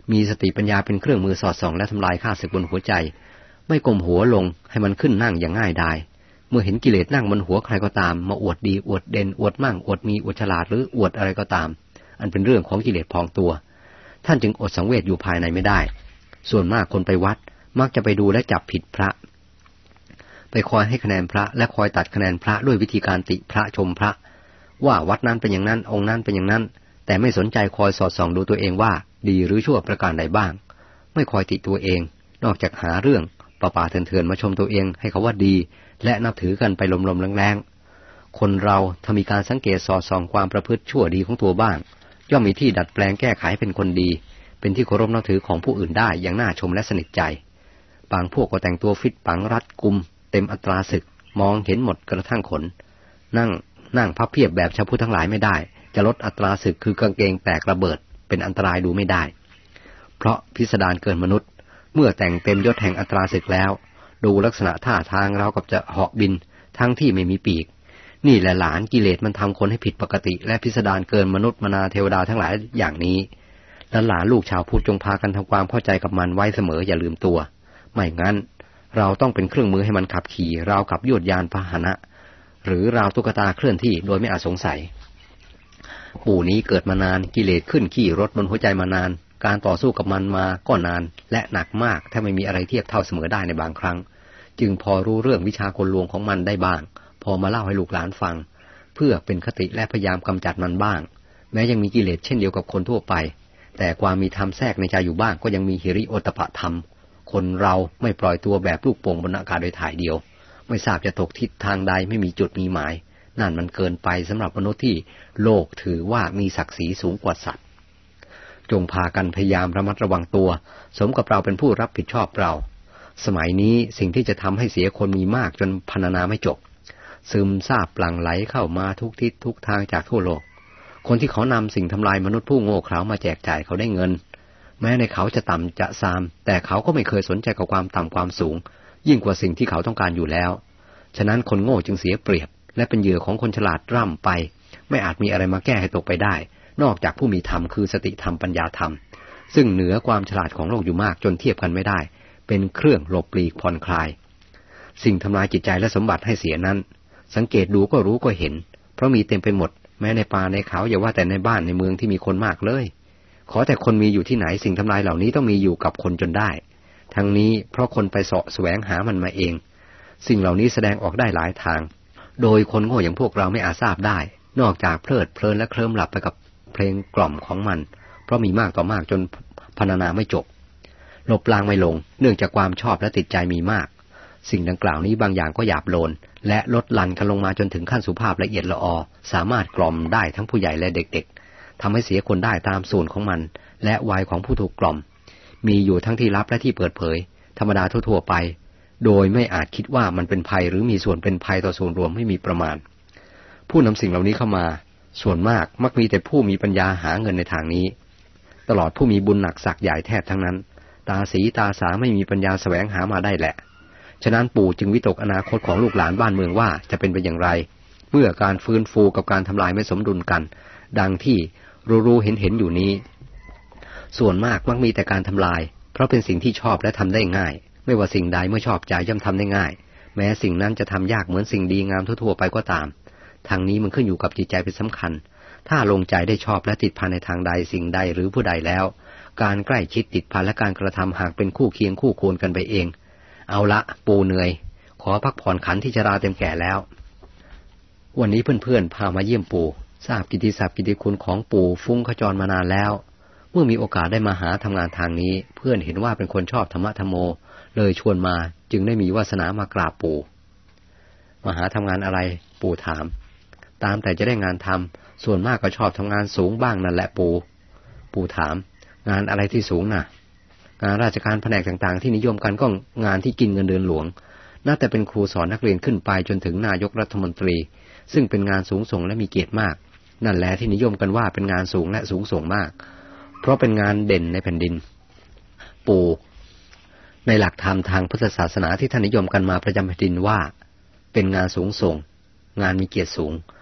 มีสติปัญญาเป็นเครื่องมือสอดส่องและทำลายข้าศึกบนหัวใจไม่ก้มหัวลงให้มันขึ้นนั่งอย่างง่ายดายเมื่อเห็นกิเลสนั่งบนหัวใครก็ตามมาอวดดีอวดเด่นอวดมั่งอวดมีอวดฉลาดหรืออวดอะไรก็ตามอันเป็นเรื่องของกิเลสพองตัวท่านจึงอดสังเวชอยู่ภายในไม่ได้ส่วนมากคนไปวัดมักจะไปดูและจับผิดพระไปคอยให้คะแนนพระและคอยตัดคะแนนพระด้วยวิธีการติพระชมพระว่าวัดนั้นเป็นอย่างนั้นองค์นั้นเป็นอย่างนั้นแต่ไม่สนใจคอยสอดส่องดูตัวเองว่าดีหรือชั่วประการใดบ้างไม่คอยติตัวเองนอกจากหาเรื่องป่าๆเถื่อนๆมาชมตัวเองให้เขาว่าดีและนับถือกันไปลมๆแรงๆคนเราถ้ามีการสังเกตสอดส่องความประพฤติชั่วดีของตัวบ้างย่อมมีที่ดัดแปลงแก้ไขเป็นคนดีเป็นที่เคารพนับถือของผู้อื่นได้อย่างน่าชมและสนิทใจบางพวกก็แต่งตัวฟิตปังรัดกุมเต็มอัตราศึกมองเห็นหมดกระทั่งขนนั่งพับเพียบแบบชาวพุทธทั้งหลายไม่ได้จะลดอัตราศึกคือกางเกงแตกระเบิดเป็นอันตรายดูไม่ได้เพราะพิสดารเกินมนุษย์เมื่อแต่งเต็มยศแห่งอัตราศึกแล้วดูลักษณะท่าทางเรากับจะเหาะบินทั้งที่ไม่มีปีกนี่แหละหลานกิเลสมันทำคนให้ผิดปกติและพิสดารเกินมนุษย์มนาเทวดาทั้งหลายอย่างนี้หลานลูกชาวพุทธจงพากันทำความเข้าใจกับมันไว้เสมออย่าลืมตัวไม่งั้นเราต้องเป็นเครื่องมือให้มันขับขี่ราวกับยวดยานพาหนะหรือราวตุ๊กตาเคลื่อนที่โดยไม่อาจสงสัยปู่นี้เกิดมานานกิเลสขึ้นขี่รถบนหัวใจมานานการต่อสู้กับมันมาก็นานและหนักมากถ้าไม่มีอะไรเทียบเท่าเสมอได้ในบางครั้งจึงพอรู้เรื่องวิชากลลวงของมันได้บ้างพอมาเล่าให้ลูกหลานฟังเพื่อเป็นคติและพยายามกำจัดมันบ้างแม้ยังมีกิเลสเช่นเดียวกับคนทั่วไปแต่ความมีธรรมแทรกในใจอยู่บ้างก็ยังมีหิริโอตตัปปะธรรมคนเราไม่ปล่อยตัวแบบลูกโป่งบนอากาศโดยถ่ายเดียวไม่ทราบจะตกทิศทางใดไม่มีจุดมีหมายนั่นมันเกินไปสำหรับมนุษย์ที่โลกถือว่ามีศักดิ์ศรีสูงกว่าสัตว์จงพากันพยายามระมัดระวังตัวสมกับเราเป็นผู้รับผิดชอบเราสมัยนี้สิ่งที่จะทำให้เสียคนมีมากจนพรรณนาไม่จบซึมซาบหลั่งไหลเข้ามาทุกทิศทุกทางจากทั่วโลกคนที่เขานำสิ่งทำลายมนุษย์ผู้โง่เขลามาแจกจ่ายเขาได้เงินแม้ในเขาจะต่ำจะซามแต่เขาก็ไม่เคยสนใจกับความต่ำความสูงยิ่งกว่าสิ่งที่เขาต้องการอยู่แล้วฉะนั้นคนโง่จึงเสียเปรียบและเป็นเหยื่อของคนฉลาดร่ำไปไม่อาจมีอะไรมาแก้ให้ตกไปได้นอกจากผู้มีธรรมคือสติธรรมปัญญาธรรมซึ่งเหนือความฉลาดของโลกอยู่มากจนเทียบกันไม่ได้เป็นเครื่องหลบปลีกผ่อนคลายสิ่งทำลายจิตใจและสมบัติให้เสียนั้นสังเกตดูก็รู้ก็เห็นเพราะมีเต็มไปหมดแม้ในป่าในเขาอย่าว่าแต่ในบ้านในเมืองที่มีคนมากเลยขอแต่คนมีอยู่ที่ไหนสิ่งทำลายเหล่านี้ต้องมีอยู่กับคนจนได้ทั้งนี้เพราะคนไปเสาะแสวงหามันมาเองสิ่งเหล่านี้แสดงออกได้หลายทางโดยคนโง่อย่างพวกเราไม่อาจทราบได้นอกจากเพลิดเพลินและเคลิ้มหลับไปกับเพลงกล่อมของมันเพราะมีมากต่อมากจนพรรณนาไม่จบลบล้างไม่ลงเนื่องจากความชอบและติดใจมีมากสิ่งดังกล่าวนี้บางอย่างก็หยาบโลนและลดหลั่นกันลงมาจนถึงขั้นสุภาพละเอียดละออสามารถกล่อมได้ทั้งผู้ใหญ่และเด็กๆทำให้เสียคนได้ตามส่วนของมันและวัยของผู้ถูกกล่อมมีอยู่ทั้งที่ลับและที่เปิดเผยธรรมดาทั่วๆไปโดยไม่อาจคิดว่ามันเป็นภัยหรือมีส่วนเป็นภัยต่อส่วนรวมไม่มีประมาณผู้นำสิ่งเหล่านี้เข้ามาส่วนมากมักมีแต่ผู้มีปัญญาหาเงินในทางนี้ตลอดผู้มีบุญหนักศักย์ใหญ่แทบทั้งนั้นตาสีตาสาไม่มีปัญญาแสวงหามาได้แหละฉะนั้นปู่จึงวิตกอนาคตของลูกหลานบ้านเมืองว่าจะเป็นไปอย่างไรเมื่อการฟื้นฟูกับการทำลายไม่สมดุลกันดังที่รู้ๆเห็นอยู่นี้ส่วนมากมักมีแต่การทำลายเพราะเป็นสิ่งที่ชอบและทำได้ง่ายไม่ว่าสิ่งใดเมื่อชอบใจย่อมทำได้ง่ายแม้สิ่งนั้นจะทำยากเหมือนสิ่งดีงามทั่วๆไปก็ตามทางนี้มันขึ้นอยู่กับจิตใจเป็นสำคัญถ้าลงใจได้ชอบและติดพันในทางใดสิ่งใดหรือผู้ใดแล้วการใกล้ชิดติดพันและการกระทำหากเป็นคู่เคียงคู่ควรกันไปเองเอาละปู่เหนื่อยขอพักผ่อนขันที่ชราเต็มแก่แล้ววันนี้เพื่อนๆพามาเยี่ยมปู่ทราบกิตติศัพท์กิตติคุณของปู่ฟุ้งขจรมานานแล้วเมื่อมีโอกาสได้มาหาทำงานทางนี้เพื่อนเห็นว่าเป็นคนชอบธรรมะธรรมโมเลยชวนมาจึงได้มีวาสนามากราบปู่มาหาทำงานอะไรปู่ถามตามแต่จะได้งานทำส่วนมากก็ชอบทำงานสูงบ้างนั่นแหละปู่ถามงานอะไรที่สูงน่ะงานราชการแผนกต่างๆที่นิยมกันก็งานที่กินเงินเดือนหลวงน่าแต่เป็นครูสอนนักเรียนขึ้นไปจนถึงนายกรัฐมนตรีซึ่งเป็นงานสูงส่งและมีเกียรติมากนั่นแหละที่นิยมกันว่าเป็นงานสูงและสูงส่งมากเพราะเป็นงานเด่นในแผ่นดินปู่ในหลักธรรมทางพุทธศาสนาที่ท่านนิยมกันมาประจำแผ่นดินว่าเป็นงานสูงส่งงานมีเกียรติสูง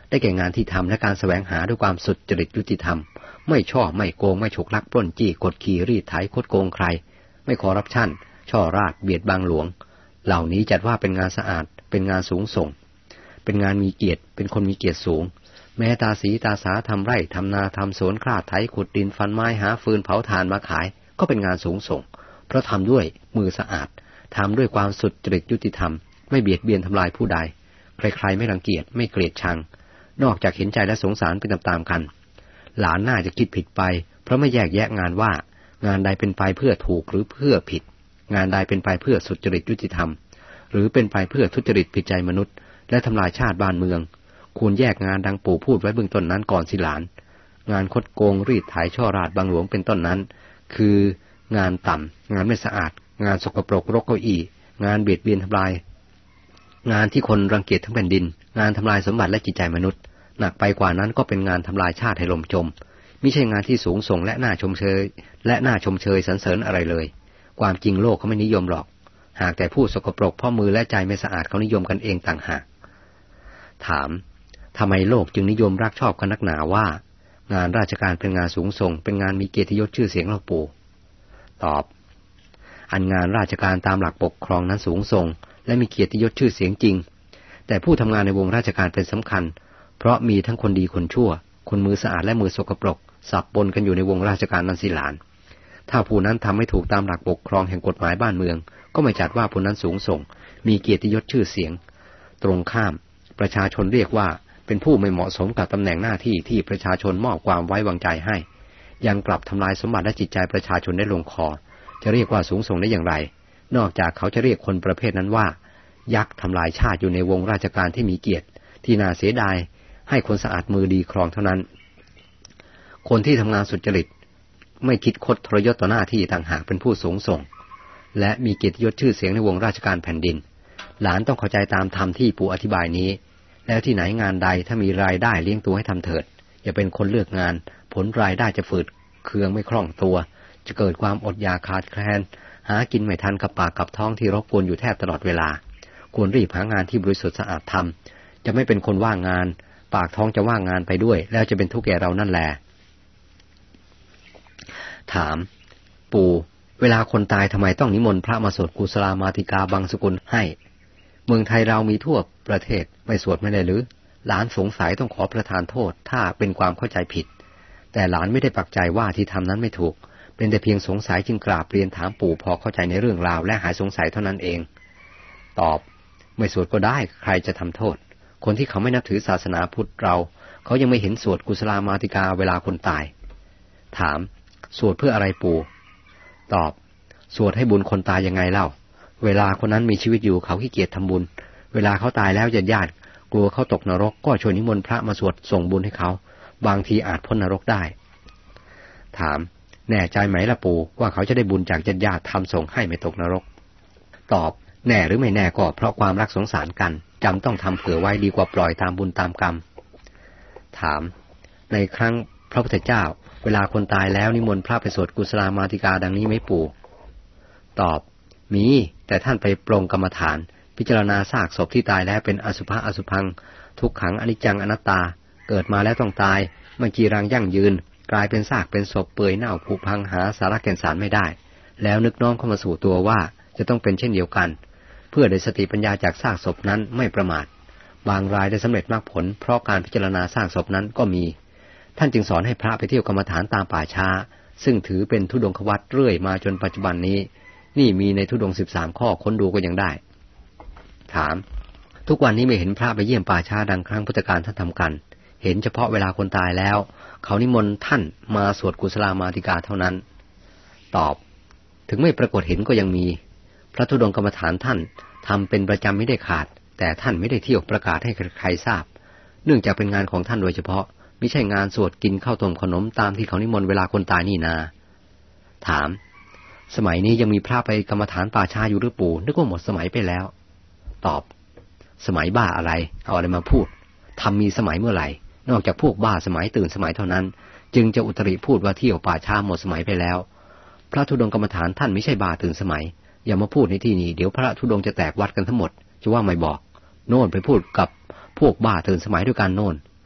ได้แก่งานที่ทำและการแสวงหาด้วยความสุจริตยุติธรรมไม่ช่อไม่โกงไม่ฉกลักปล้นจี้กดขี่รีดไถคดโกงใครไม่คอร์รัปชันช่อราดเบียดบังหลวงเหล่านี้จัดว่าเป็นงานสะอาดเป็นงานสูงส่งเป็นงานมีเกียรติเป็นคนมีเกียรติสูงแม้ตาสีตาสาทำไร่ทำนาทำสวนคลาดไถขุดดินฟันไม้หาฟืนเผาถ่านมาขายก็เป็นงานสูงส่งเพราะทำด้วยมือสะอาดทำด้วยความสุจริตยุติธรรมไม่เบียดเบียนทำลายผู้ใดใครๆไม่รังเกียจไม่เกลียดชังนอกจากเห็นใจและสงสารไปตามๆกันหลานน่าจะคิดผิดไปเพราะไม่แยกแยะงานว่างานใดเป็นไปเพื่อถูกหรือเพื่อผิดงานใดเป็นไปเพื่อสุจริตยุติธรรมหรือเป็นไปเพื่อทุจริตผิดใจมนุษย์และทำลายชาติบ้านเมืองควรแยกงานดังปู่พูดไว้เบื้องต้นนั้นก่อนสิหลานงานคดโกงรีดไถช่อราดบังหลวงเป็นต้นนั้นคืองานต่ำงานไม่สะอาดงานสกปรกรกเก้าอี้งานเบียดเบียนทำลายงานที่คนรังเกียจทั้งแผ่นดินงานทำลายสมบัติและจิตใจมนุษย์หนักไปกว่านั้นก็เป็นงานทำลายชาติให้ล่มจมไม่ใช่งานที่สูงส่งและน่าชมเชยสรรเสริญอะไรเลยความจริงโลกเขาไม่นิยมหรอกหากแต่ผู้สกปรกเพราะมือและใจไม่สะอาดเขานิยมกันเองต่างหากถามทำไมโลกจึงนิยมรักชอบกันนักหนาว่างานราชการเป็นงานสูงส่งเป็นงานมีเกียรติยศชื่อเสียงเล่าปู่ตอบอันงานราชการตามหลักปกครองนั้นสูงส่งและมีเกียรติยศชื่อเสียงจริงแต่ผู้ทำงานในวงราชการเป็นสำคัญเพราะมีทั้งคนดีคนชั่วคนมือสะอาดและมือสกปรกสับปนกันอยู่ในวงราชการนั้นสิหลานถ้าผู้นั้นทำไม่ถูกตามหลักปกครองแห่งกฎหมายบ้านเมืองก็ไม่จัดว่าผู้นั้นสูงส่งมีเกียรติยศชื่อเสียงตรงข้ามประชาชนเรียกว่าเป็นผู้ไม่เหมาะสมกับตำแหน่งหน้าที่ที่ประชาชนมอบความไว้วางใจให้ยังกลับทำลายสมบัติและจิตใจประชาชนได้ลงคอจะเรียกว่าสูงส่งได้อย่างไรนอกจากเขาจะเรียกคนประเภทนั้นว่ายักษ์ทำลายชาติอยู่ในวงราชการที่มีเกียรติที่น่าเสียดายให้คนสะอาดมือดีครองเท่านั้นคนที่ทำงานสุจริตไม่คิดคดทรยศต่อหน้าที่ต่างหากเป็นผู้สูงส่งและมีเกียรติยศชื่อเสียงในวงราชการแผ่นดินหลานต้องเข้าใจตามธรรมที่ปู่อธิบายนี้แล้วที่ไหนงานใดถ้ามีรายได้เลี้ยงตัวให้ทำเถิดอย่าเป็นคนเลือกงานผลรายได้จะฝืดเคืองไม่คล่องตัวจะเกิดความอดอยากขาดแคลนหากินไม่ทันกับปากกับท้องที่รบกวนอยู่แทบตลอดเวลาควรรีบหางานที่บริสุทธิ์สะอาดทำจะไม่เป็นคนว่างงานปากท้องจะว่างงานไปด้วยแล้วจะเป็นทุกข์แก่เรานั่นแหละถามปู่เวลาคนตายทำไมต้องนิมนต์พระมาสวดกุศลามาติกาบังสกุลให้เมืองไทยเรามีทั่วประเทศไม่สวดไม่ได้หรือหลานสงสัยต้องขอประทานโทษถ้าเป็นความเข้าใจผิดแต่หลานไม่ได้ปักใจว่าที่ทำนั้นไม่ถูกเป็นแต่เพียงสงสัยจึงกราบเรียนถามปู่พอเข้าใจในเรื่องราวและหายสงสัยเท่านั้นเองตอบไม่สวดก็ได้ใครจะทำโทษคนที่เขาไม่นับถือศาสนาพุทธเราเขายังไม่เห็นสวดกุศลามาติกาเวลาคนตายถามสวดเพื่ออะไรปู่ตอบสวดให้บุญคนตายยังไงเล่าเวลาคนนั้นมีชีวิตอยู่เขาขี้เกียจทำบุญเวลาเขาตายแล้วญาติกลัวเขาตกนรกก็ชวนนิมนต์พระมาสวดส่งบุญให้เขาบางทีอาจพ้นนรกได้ถามแน่ใจไหมล่ะปู่ว่าเขาจะได้บุญจากญาติทำส่งให้ไม่ตกนรกตอบแน่หรือไม่แน่ก็เพราะความรักสงสารกันจำต้องทำเผื่อไว้ดีกว่าปล่อยตามบุญตามกรรมถามในครั้งพระพุทธเจ้าเวลาคนตายแล้วนิมนต์พระไปสวดกุศลามาติกาดังนี้ไหมปู่ตอบมีแต่ท่านไปปรงกรรมฐานพิจารณาซากศพที่ตายแล้วเป็นอสุภะอสุภังทุกขังอนิจจังอนัตตาเกิดมาแล้วต้องตายไม่จีรังยั่งยืนกลายเป็นซากเป็นศพเปื่อยเน่าผุพังหาสาระแก่นสารไม่ได้แล้วนึกน้อมเข้ามาสู่ตัวว่าจะต้องเป็นเช่นเดียวกันเพื่อได้สติปัญญาจากซากศพนั้นไม่ประมาทบางรายได้สำเร็จมรรคผลเพราะการพิจารณาซากศพนั้นก็มีท่านจึงสอนให้พระไปเที่ยวกรรมฐานตามป่าช้าซึ่งถือเป็นธุดงควัตรเรื่อยมาจนปัจจุบันนี้นี่มีในธุดงค์13ข้อค้นดูก็ยังได้ถามทุกวันนี้ไม่เห็นพระไปเยี่ยมป่าช้าดังครั้งพุทธกาลท่านทำกันเห็นเฉพาะเวลาคนตายแล้วเขานิมนต์ท่านมาสวดกุศลามาติกาเท่านั้นตอบถึงไม่ปรากฏเห็นก็ยังมีพระธุดงค์กรรมฐานท่านทำเป็นประจำไม่ได้ขาดแต่ท่านไม่ได้เที่ยวประกาศให้ใครทราบเนื่องจากเป็นงานของท่านโดยเฉพาะไม่ใช่งานสวดกินข้าวต้มขนมตามที่เขานิมนต์เวลาคนตายนี่นาถามสมัยนี้ยังมีพระไปกรรมฐานป่าช้าอยู่หรือปู่นึกว่าหมดสมัยไปแล้วตอบสมัยบ้าอะไรเอาอะไรมาพูดทำมีสมัยเมื่อไหร่นอกจากพวกบ้าสมัยตื่นสมัยเท่านั้นจึงจะอุตริพูดว่าเที่ยวป่าช้าหมดสมัยไปแล้วพระธุดงค์กรรมฐานท่านไม่ใช่บ้าตื่นสมัยอย่ามาพูดในที่นี้เดี๋ยวพระธุดงค์จะแตกวัดกันทั้งหมดจะว่าไม่บอกโน่นไปพูดกับพวกบ้าตื่นสมัยด้วยกันโน่น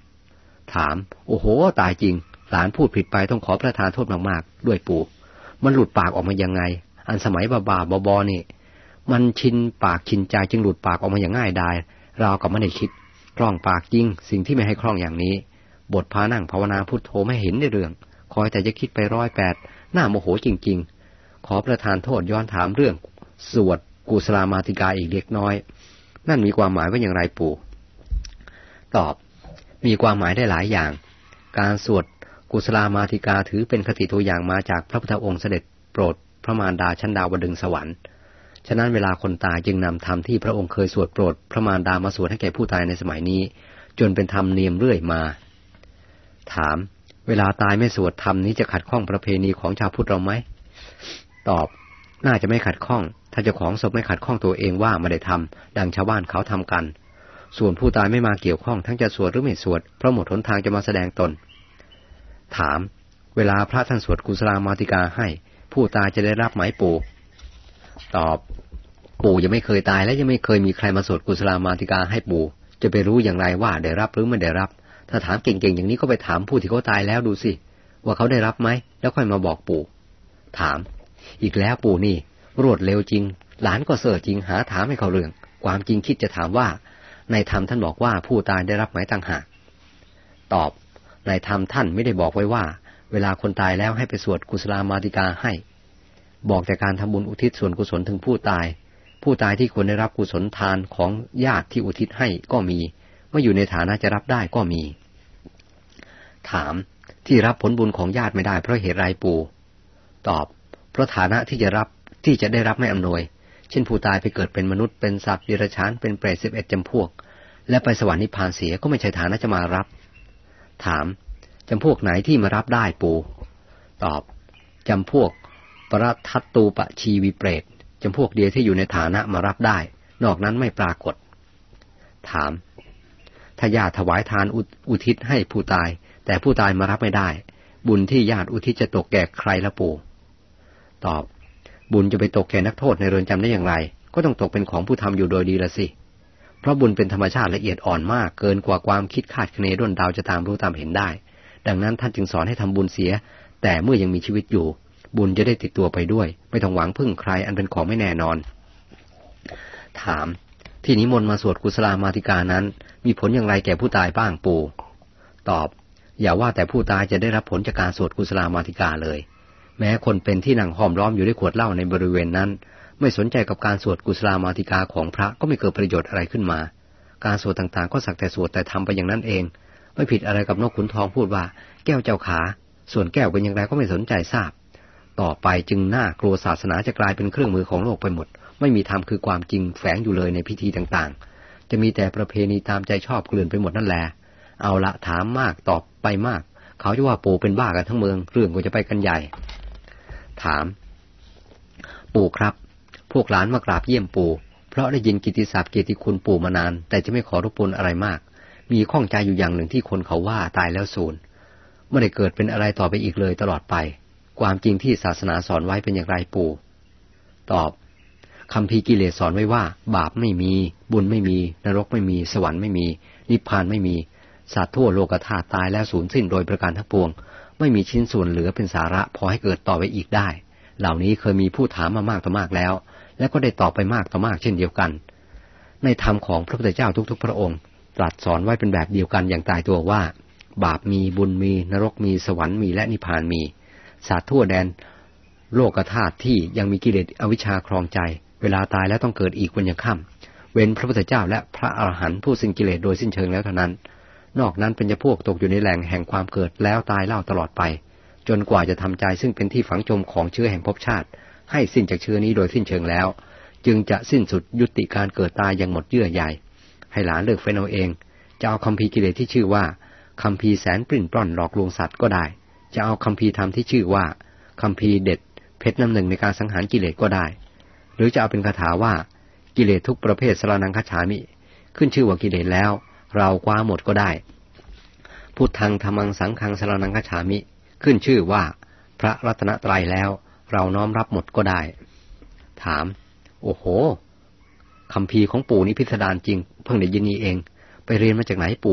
ถามโอ้โหตายจริงหลานพูดผิดไปต้องขอประทานโทษมากๆด้วยปู่มันหลุดปากออกมายังไงอันสมัยบ้าๆบอๆนี่มันชินปากชินใจจึงหลุดปากออกมาอย่างง่ายดายเราก็ไม่ได้คิดคล่องปากจริงสิ่งที่ไม่ให้คล่องอย่างนี้บทพานั่งภาวนาพุทโธไม่เห็นในเรื่องคอยแต่จะคิดไป108น่าโมโหจริงๆขอประทานโทษย้อนถามเรื่องสวดกุศลามาติกาอีกเล็กน้อยนั่นมีความหมายว่าอย่างไรปู่ตอบมีความหมายได้หลายอย่างการสวดกุศลามาติกาถือเป็นคติตัวอย่างมาจากพระพุทธองค์เสด็จโปรดพระมารดาชั้นดาวดึงสวรรค์ฉะนั้นเวลาคนตายจึงนำธรรมที่พระองค์เคยสวดโปรดพระมารดามาสวดให้แก่ผู้ตายในสมัยนี้จนเป็นธรรมเนียมเรื่อยมาถามเวลาตายไม่สวดธรรมนี้จะขัดข้องประเพณีของชาวพุทธเราไหมตอบน่าจะไม่ขัดข้องถ้าเจ้าของศพไม่ขัดข้องตัวเองว่าไม่ได้ทำดังชาวบ้านเขาทำกันส่วนผู้ตายไม่มาเกี่ยวข้องทั้งจะสวดหรือไม่สวดเพราะหมดหนทางจะมาแสดงตนถามเวลาพระท่านสวดกุศลามาติกาให้ผู้ตายจะได้รับไหมปู่ตอบปู่ยังไม่เคยตายและยังไม่เคยมีใครมาสวดกุศลามาติกาให้ปู่จะไปรู้อย่างไรว่าได้รับหรือไม่ได้รับถ้าถามเก่งๆอย่างนี้ก็ไปถามผู้ที่เขาตายแล้วดูสิว่าเขาได้รับไหมแล้วค่อยมาบอกปู่ถามอีกแล้วปู่นี่รวดเร็วจริงหลานก็เซ่อจริงหาถามให้เขาเรื่องความจริงคิดจะถามว่าในธรรมท่านบอกว่าผู้ตายได้รับไหมต่างหากตอบในธรรมท่านไม่ได้บอกไว้ว่าเวลาคนตายแล้วให้ไปสวดกุศลามาติกาให้บอกแต่การทำบุญอุทิศส่วนกุศลถึงผู้ตายที่ควรได้รับกุศลทานของญาติที่อุทิศให้ก็มีเมื่ออยู่ในฐานะจะรับได้ก็มีถามที่รับผลบุญของญาติไม่ได้เพราะเหตุไรปู่ตอบเพราะฐานะที่จะได้รับไม่อำนวยเช่นผู้ตายไปเกิดเป็นมนุษย์เป็นสัตว์เดรัจฉานเป็นเปรต11จำพวกและไปสวรรค์นิพพานเสียก็ไม่ใช่ฐานะจะมารับถามจำพวกไหนที่มารับได้ปู่ตอบจำพวกปรทัตตูปชีวิเปรตจำพวกเดียวที่อยู่ในฐานะมารับได้นอกนั้นไม่ปรากฏถามถ้าญาติถวายทานอุทิศให้ผู้ตายแต่ผู้ตายมารับไม่ได้บุญที่ญาติอุทิศจะตกแก่ใครละปู่ตอบบุญจะไปตกแก่นักโทษในเรือนจำได้อย่างไรก็ต้องตกเป็นของผู้ทำอยู่โดยดีละสิเพราะบุญเป็นธรรมชาติละเอียดอ่อนมากเกินกว่าความคิดคาดคะเนด้นเดาจะตามรู้ตามเห็นได้ดังนั้นท่านจึงสอนให้ทำบุญเสียแต่เมื่อยังมีชีวิตอยู่บุญจะได้ติดตัวไปด้วยไม่ต้องหวังพึ่งใครอันเป็นของไม่แน่นอนถามที่นิมนต์มาสวดกุศลามาติกานั้นมีผลอย่างไรแก่ผู้ตายบ้างปู่ตอบอย่าว่าแต่ผู้ตายจะได้รับผลจากการสวดกุศลามาติกาเลยแม้คนเป็นที่นั่งห้อมล้อมอยู่ด้วยขวดเหล้าในบริเวณนั้นไม่สนใจกับการสวดกุศลามาติกาของพระก็ไม่เกิดประโยชน์อะไรขึ้นมาการสวดต่างๆก็สักแต่สวดแต่ทำไปอย่างนั้นเองไม่ผิดอะไรกับนกขุนทองพูดว่าแก้วเจ้าขาส่วนแก้วเป็นอย่างไรก็ไม่สนใจทราบต่อไปจึงน่ากลัวศาสนาจะกลายเป็นเครื่องมือของโลกไปหมดไม่มีธรรมคือความจริงแฝงอยู่เลยในพิธีต่างๆจะมีแต่ประเพณีตามใจชอบเกลื่อนไปหมดนั่นแหละเอาละถามมากตอบไปมากเขาจะว่าปู่เป็นบ้ากันทั้งเมืองเรื่องก็จะไปกันใหญ่ถามปู่ครับพวกหลานมากราบเยี่ยมปู่เพราะได้ยินกิตติศัพท์เกียรติคุณปู่มานานแต่จะไม่ขอรบกวนอะไรมากมีข้องใจอยู่อย่างหนึ่งที่คนเขาว่าตายแล้วสูญไม่ได้เกิดเป็นอะไรต่อไปอีกเลยตลอดไปความจริงที่ศาสนาสอนไว้เป็นอย่างไรปู่ตอบคัมภีร์กิเลสสอนไว้ว่าบาปไม่มีบุญไม่มีนรกไม่มีสวรรค์ไม่มีนิพพานไม่มีสัตว์ทั่วโลกธาตุตายแล้วสูญสิ้นโดยประการทั้งปวงไม่มีชิ้นส่วนเหลือเป็นสาระพอให้เกิดต่อไปอีกได้เหล่านี้เคยมีผู้ถามมามากต่อมากแล้วและก็ได้ตอบไปมากต่อมากเช่นเดียวกันในธรรมของพระพุทธเจ้าทุกๆพระองค์ตรัสสอนไว้เป็นแบบเดียวกันอย่างตายตัวว่าบาปมีบุญมีนรกมีสวรรค์มีและนิพพานมีสัตว์ทั่วแดนโลกธาตุที่ยังมีกิเลสอวิชชาครองใจเวลาตายแล้วต้องเกิดอีกวันยังค่ำเว้นพระพุทธเจ้าและพระอรหันต์ผู้สิ้นกิเลสโดยสิ้นเชิงแล้วเท่านั้นนอกนั้นเป็นจำพวกตกอยู่ในแหล่งแห่งความเกิดแล้วตายเล่าตลอดไปจนกว่าจะทำใจซึ่งเป็นที่ฝังจมของเชื้อแห่งภพชาติให้สิ้นจากเชื้อนี้โดยสิ้นเชิงแล้วจึงจะสิ้นสุดยุติการเกิดตายอย่างหมดเยื่อใยให้หลานเลือกเฟ้นเอาเองจะเอาคัมภีร์กิเลสที่ชื่อว่าคัมภีร์แสนปลิ้นปล้อนหลอกลวงสัตว์ก็ได้จะเอาคัมภีร์ธรรมที่ชื่อว่าคัมภีร์เด็ดเพชรน้ำหนึ่งในการสังหารกิเลสก็ได้หรือจะเอาเป็นคาถาว่ากิเลสทุกประเภทสรณังคัจฉามิขึ้นชื่อว่ากิเลสแล้วเราคว้าหมดก็ได้พุทธังธัมมังสังฆังสรณังคัจฉามิขึ้นชื่อว่าพระรัตนตรัยแล้วเราน้อมรับหมดก็ได้ถามโอ้โหคัมภีร์ของปู่นี่พิสดารจริงเพิ่งได้ยินนี่เองไปเรียนมาจากไหนปู่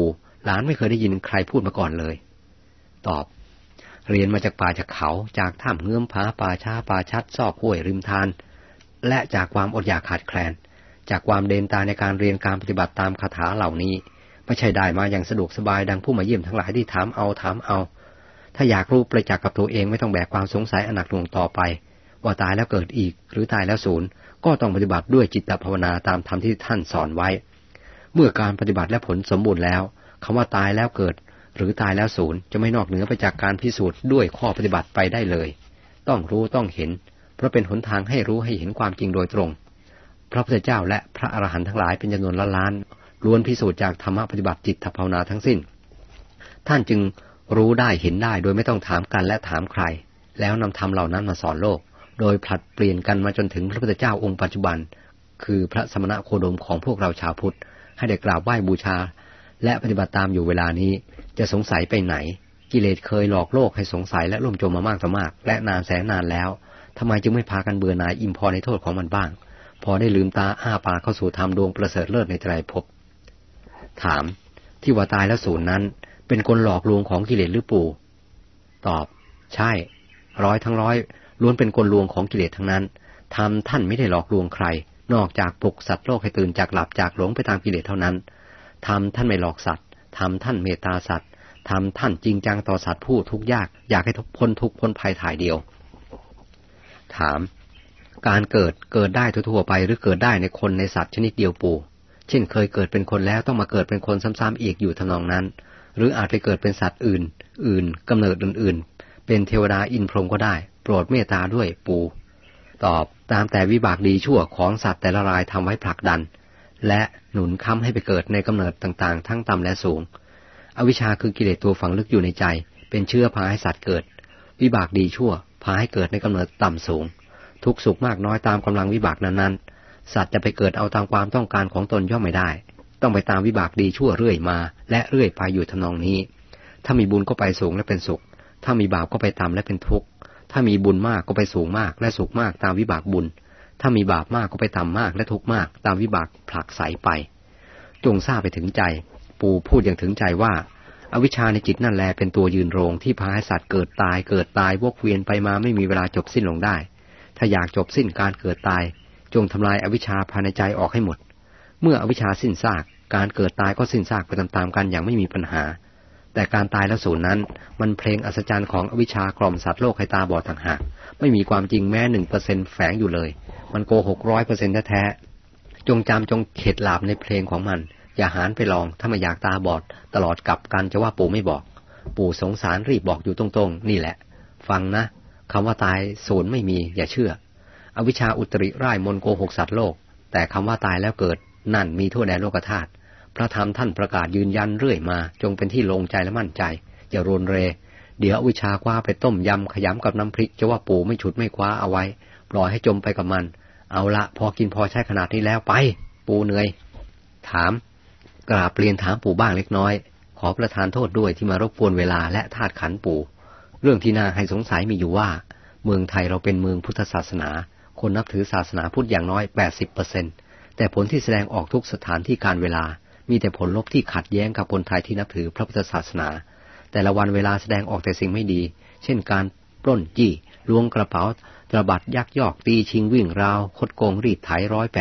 หลานไม่เคยได้ยินใครพูดมาก่อนเลยตอบเรียนมาจากป่าจากเขาจากถ้ำเงื้อมผาป่าช้าป่าชัดซอกห้วยริมทานและจากความอดอยากขาดแคลนจากความเดินตายในการเรียนการปฏิบัติตามคาถาเหล่านี้ไม่ใช่ได้มาอย่างสะดวกสบายดังผู้มาเยี่ยมทั้งหลายที่ถามเอาถ้าอยากรู้ประจักษ์กับตัวเองไม่ต้องแบกความสงสัยอนักหน่วงต่อไปว่าตายแล้วเกิดอีกหรือตายแล้วสูญก็ต้องปฏิบัติด้วยจิตภาวนาตามธรรมที่ท่านสอนไว้เมื่อการปฏิบัติและผลสมบูรณ์แล้วคำว่าตายแล้วเกิดหรือตายแล้วสูญจะไม่นอกเหนือไปจากการพิสูจน์ด้วยข้อปฏิบัติไปได้เลยต้องรู้ต้องเห็นเพราะเป็นหนทางให้รู้ให้เห็นความจริงโดยตรงพระพุทธเจ้าและพระอรหันต์ทั้งหลายเป็นจำนวนล้านล้วนพิสูจน์จากธรรมะปฏิบัติจิตภาวนาทั้งสิ้นท่านจึงรู้ได้เห็นได้โดยไม่ต้องถามกันและถามใครแล้วนำธรรมเหล่านั้นมาสอนโลกโดยผลัดเปลี่ยนกันมาจนถึงพระพุทธเจ้าองค์ปัจจุบันคือพระสมณโคดมของพวกเราชาวพุทธให้ได้กราบไหว้บูชาและปฏิบัติตามอยู่เวลานี้จะสงสัยไปไหนกิเลสเคยหลอกโลกให้สงสัยและล่มจมมามากต่อมากและนานแสนนานแล้วทำไมจึงไม่พากันเบื่อหน่ายอิ่มพอในโทษของมันบ้างพอได้ลืมตาอ้าปากเข้าสู่ธรรมดวงประเสริฐเลิศในไตรภพถามที่ว่าตายแล้วสูญนั้นเป็นกลหลอกลวงของกิเลสหรือปู่ตอบใช่ร้อยทั้งร้อยล้วนเป็นกลลวงของกิเลสทั้งนั้นธรรมท่านไม่ได้หลอกลวงใครนอกจากปลุกสัตว์โลกให้ตื่นจากหลับจากหลงไปตามกิเลสเท่านั้นธรรมท่านไม่หลอกสัตว์ธรรมท่านเมตตาสัตว์ธรรมท่านจริงจังต่อสัตว์ผู้ทุกข์ยากอยากให้พ้นทุกข์พ้นภัยถ่ายเดียวถามการเกิดได้ทั่วไปหรือเกิดได้ในคนในสัตว์ชนิดเดียวปู่เช่นเคยเกิดเป็นคนแล้วต้องมาเกิดเป็นคนซ้ำๆอีกอยู่ทำนองนั้นหรืออาจไปเกิดเป็นสัตว์อื่นกำเนิดอื่นๆเป็นเทวดาอินพรหมก็ได้โปรดเมตตาด้วยปู่ตอบตามแต่วิบากดีชั่วของสัตว์แต่ละรายทำไว้ผลักดันและหนุนค้ำให้ไปเกิดในกำเนิดต่างๆทั้งต่ำและสูงอวิชชาคือกิเลสตัวฝังลึกอยู่ในใจเป็นเชื้อพาให้สัตว์เกิดวิบากดีชั่วพาให้เกิดในกำเนิดต่ำสูงทุกสุขมากน้อยตามกำลังวิบากนั้นๆสัตว์จะไปเกิดเอาตามความต้องการของตนย่อมไม่ได้ต้องไปตามวิบากดีชั่วเรื่อยมาและเรื่อยไปอยู่ทำนองนี้ถ้ามีบุญก็ไปสูงและเป็นสุขถ้ามีบาปก็ไปต่ำและเป็นทุกข์ถ้ามีบุญมากก็ไปสูงมากและสุขมากตามวิบากบุญถ้ามีบาปมากก็ไปต่ำมากและทุกข์มากตามวิบากผลักไสไปจงทราบไปถึงใจปู่พูดอย่างถึงใจว่าอวิชชาในจิตนั่นแลเป็นตัวยืนโรงที่พาให้สัตว์เกิดตายวกเวียนไปมาไม่มีเวลาจบสิ้นลงได้ถ้าอยากจบสิ้นการเกิดตายจงทำลายอวิชชาภายในใจออกให้หมดเมื่ออวิชชาสิ้นซากการเกิดตายก็สิ้นซากไปตามๆกันอย่างไม่มีปัญหาแต่การตายแล้วสูญนั้นมันเพลงอัศจรรย์ของอวิชชากล่อมสัตว์โลกให้ตาบอดต่างหากไม่มีความจริงแม้ 1% แฝงอยู่เลยมันโกหก 100% แท้ๆจงจำจงเข็ดหลาบในเพลงของมันอย่าหานไปลองถ้าไม่อยากตาบอดตลอดกับกันจะว่าปู่ไม่บอกปู่สงสารรีบบอกอยู่ตรงๆนี่แหละฟังนะคำว่าตายสูญไม่มีอย่าเชื่ออวิชชาอุตริร่ายมนโกหกสัตว์โลกแต่คำว่าตายแล้วเกิดนั่นมีทั่วแดนโลกธาตุพระธรรมท่านประกาศยืนยันเรื่อยมาจงเป็นที่ลงใจและมั่นใจอย่าโรนเรเดี๋ยวอวิชชาคว้าไปต้มยำขยำกับน้ำพริกจะว่าปู่ไม่ฉุดไม่คว้าเอาไว้ปล่อยให้จมไปกับมันเอาละพอกินพอใช้ขนาดนี้แล้วไปปู่เหนื่อยถามกราบเรียนถามปู่บ้างเล็กน้อยขอประทานโทษด้วยที่มารบกวนเวลาและธาตุขันธ์ปู่เรื่องที่น่าให้สงสัยมีอยู่ว่าเมืองไทยเราเป็นเมืองพุทธศาสนาคนนับถือศาสนาพุทธอย่างน้อย 80% แต่ผลที่แสดงออกทุกสถานที่การเวลามีแต่ผลลบที่ขัดแย้งกับคนไทยที่นับถือพระพุทธศาสนาแต่ละวันเวลาแสดงออกแต่สิ่งไม่ดีเช่นการปล้นจี้ล้วงกระเป๋าตระบัดยักยอกตีชิงวิ่งราวคดโกงรีดไถ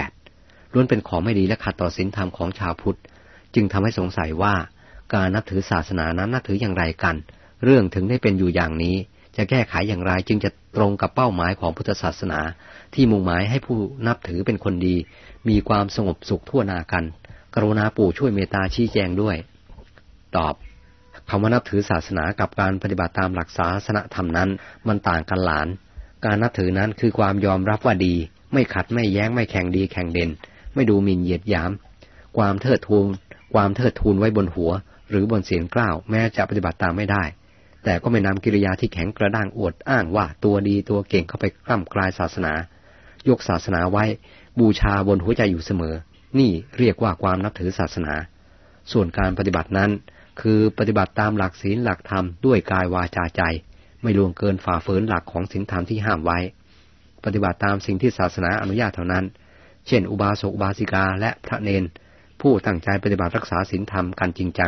108ล้วนเป็นของไม่ดีและขัดต่อศีลธรรมของชาวพุทธจึงทำให้สงสัยว่าการนับถือศาสนานั้นนับถืออย่างไรกันเรื่องถึงได้เป็นอยู่อย่างนี้จะแก้ไขอย่างไรจึงจะตรงกับเป้าหมายของพุทธศาสนาที่มุ่งหมายให้ผู้นับถือเป็นคนดีมีความสงบสุขทั่วหน้ากันกรุณาปู่ช่วยเมตตาชี้แจงด้วยตอบคำว่านับถือศาสนากับการปฏิบัติตามหลักศาสนธรรมนั้นมันต่างกันหลานการนับถือนั้นคือความยอมรับว่าดีไม่ขัดไม่แย้งไม่แข่งดีแข่งเด่นไม่ดูหมิ่นเหยียดหยามความเทิดทูนไว้บนหัวหรือบนเศียรเกล้าแม้จะปฏิบัติตามไม่ได้แต่ก็ไม่นำกิริยาที่แข็งกระด้างอวดอ้างว่าตัวดีตัวเก่งเข้าไปกล้ำกลายศาสนายกศาสนาไว้บูชาบนหัวใจอยู่เสมอนี่เรียกว่าความนับถือศาสนาส่วนการปฏิบัตินั้นคือปฏิบัติตามหลักศีลหลักธรรมด้วยกายวาจาใจไม่ล่วงเกินฝ่าฝืนหลักของศีลธรรมที่ห้ามไว้ปฏิบัติตามสิ่งที่ศาสนาอนุญาตเท่านั้นเช่นอุบาสกอุบาสิกาและพระเณรผู้ตั้งใจปฏิบัติรักษาศีลธรรมกันจริงจัง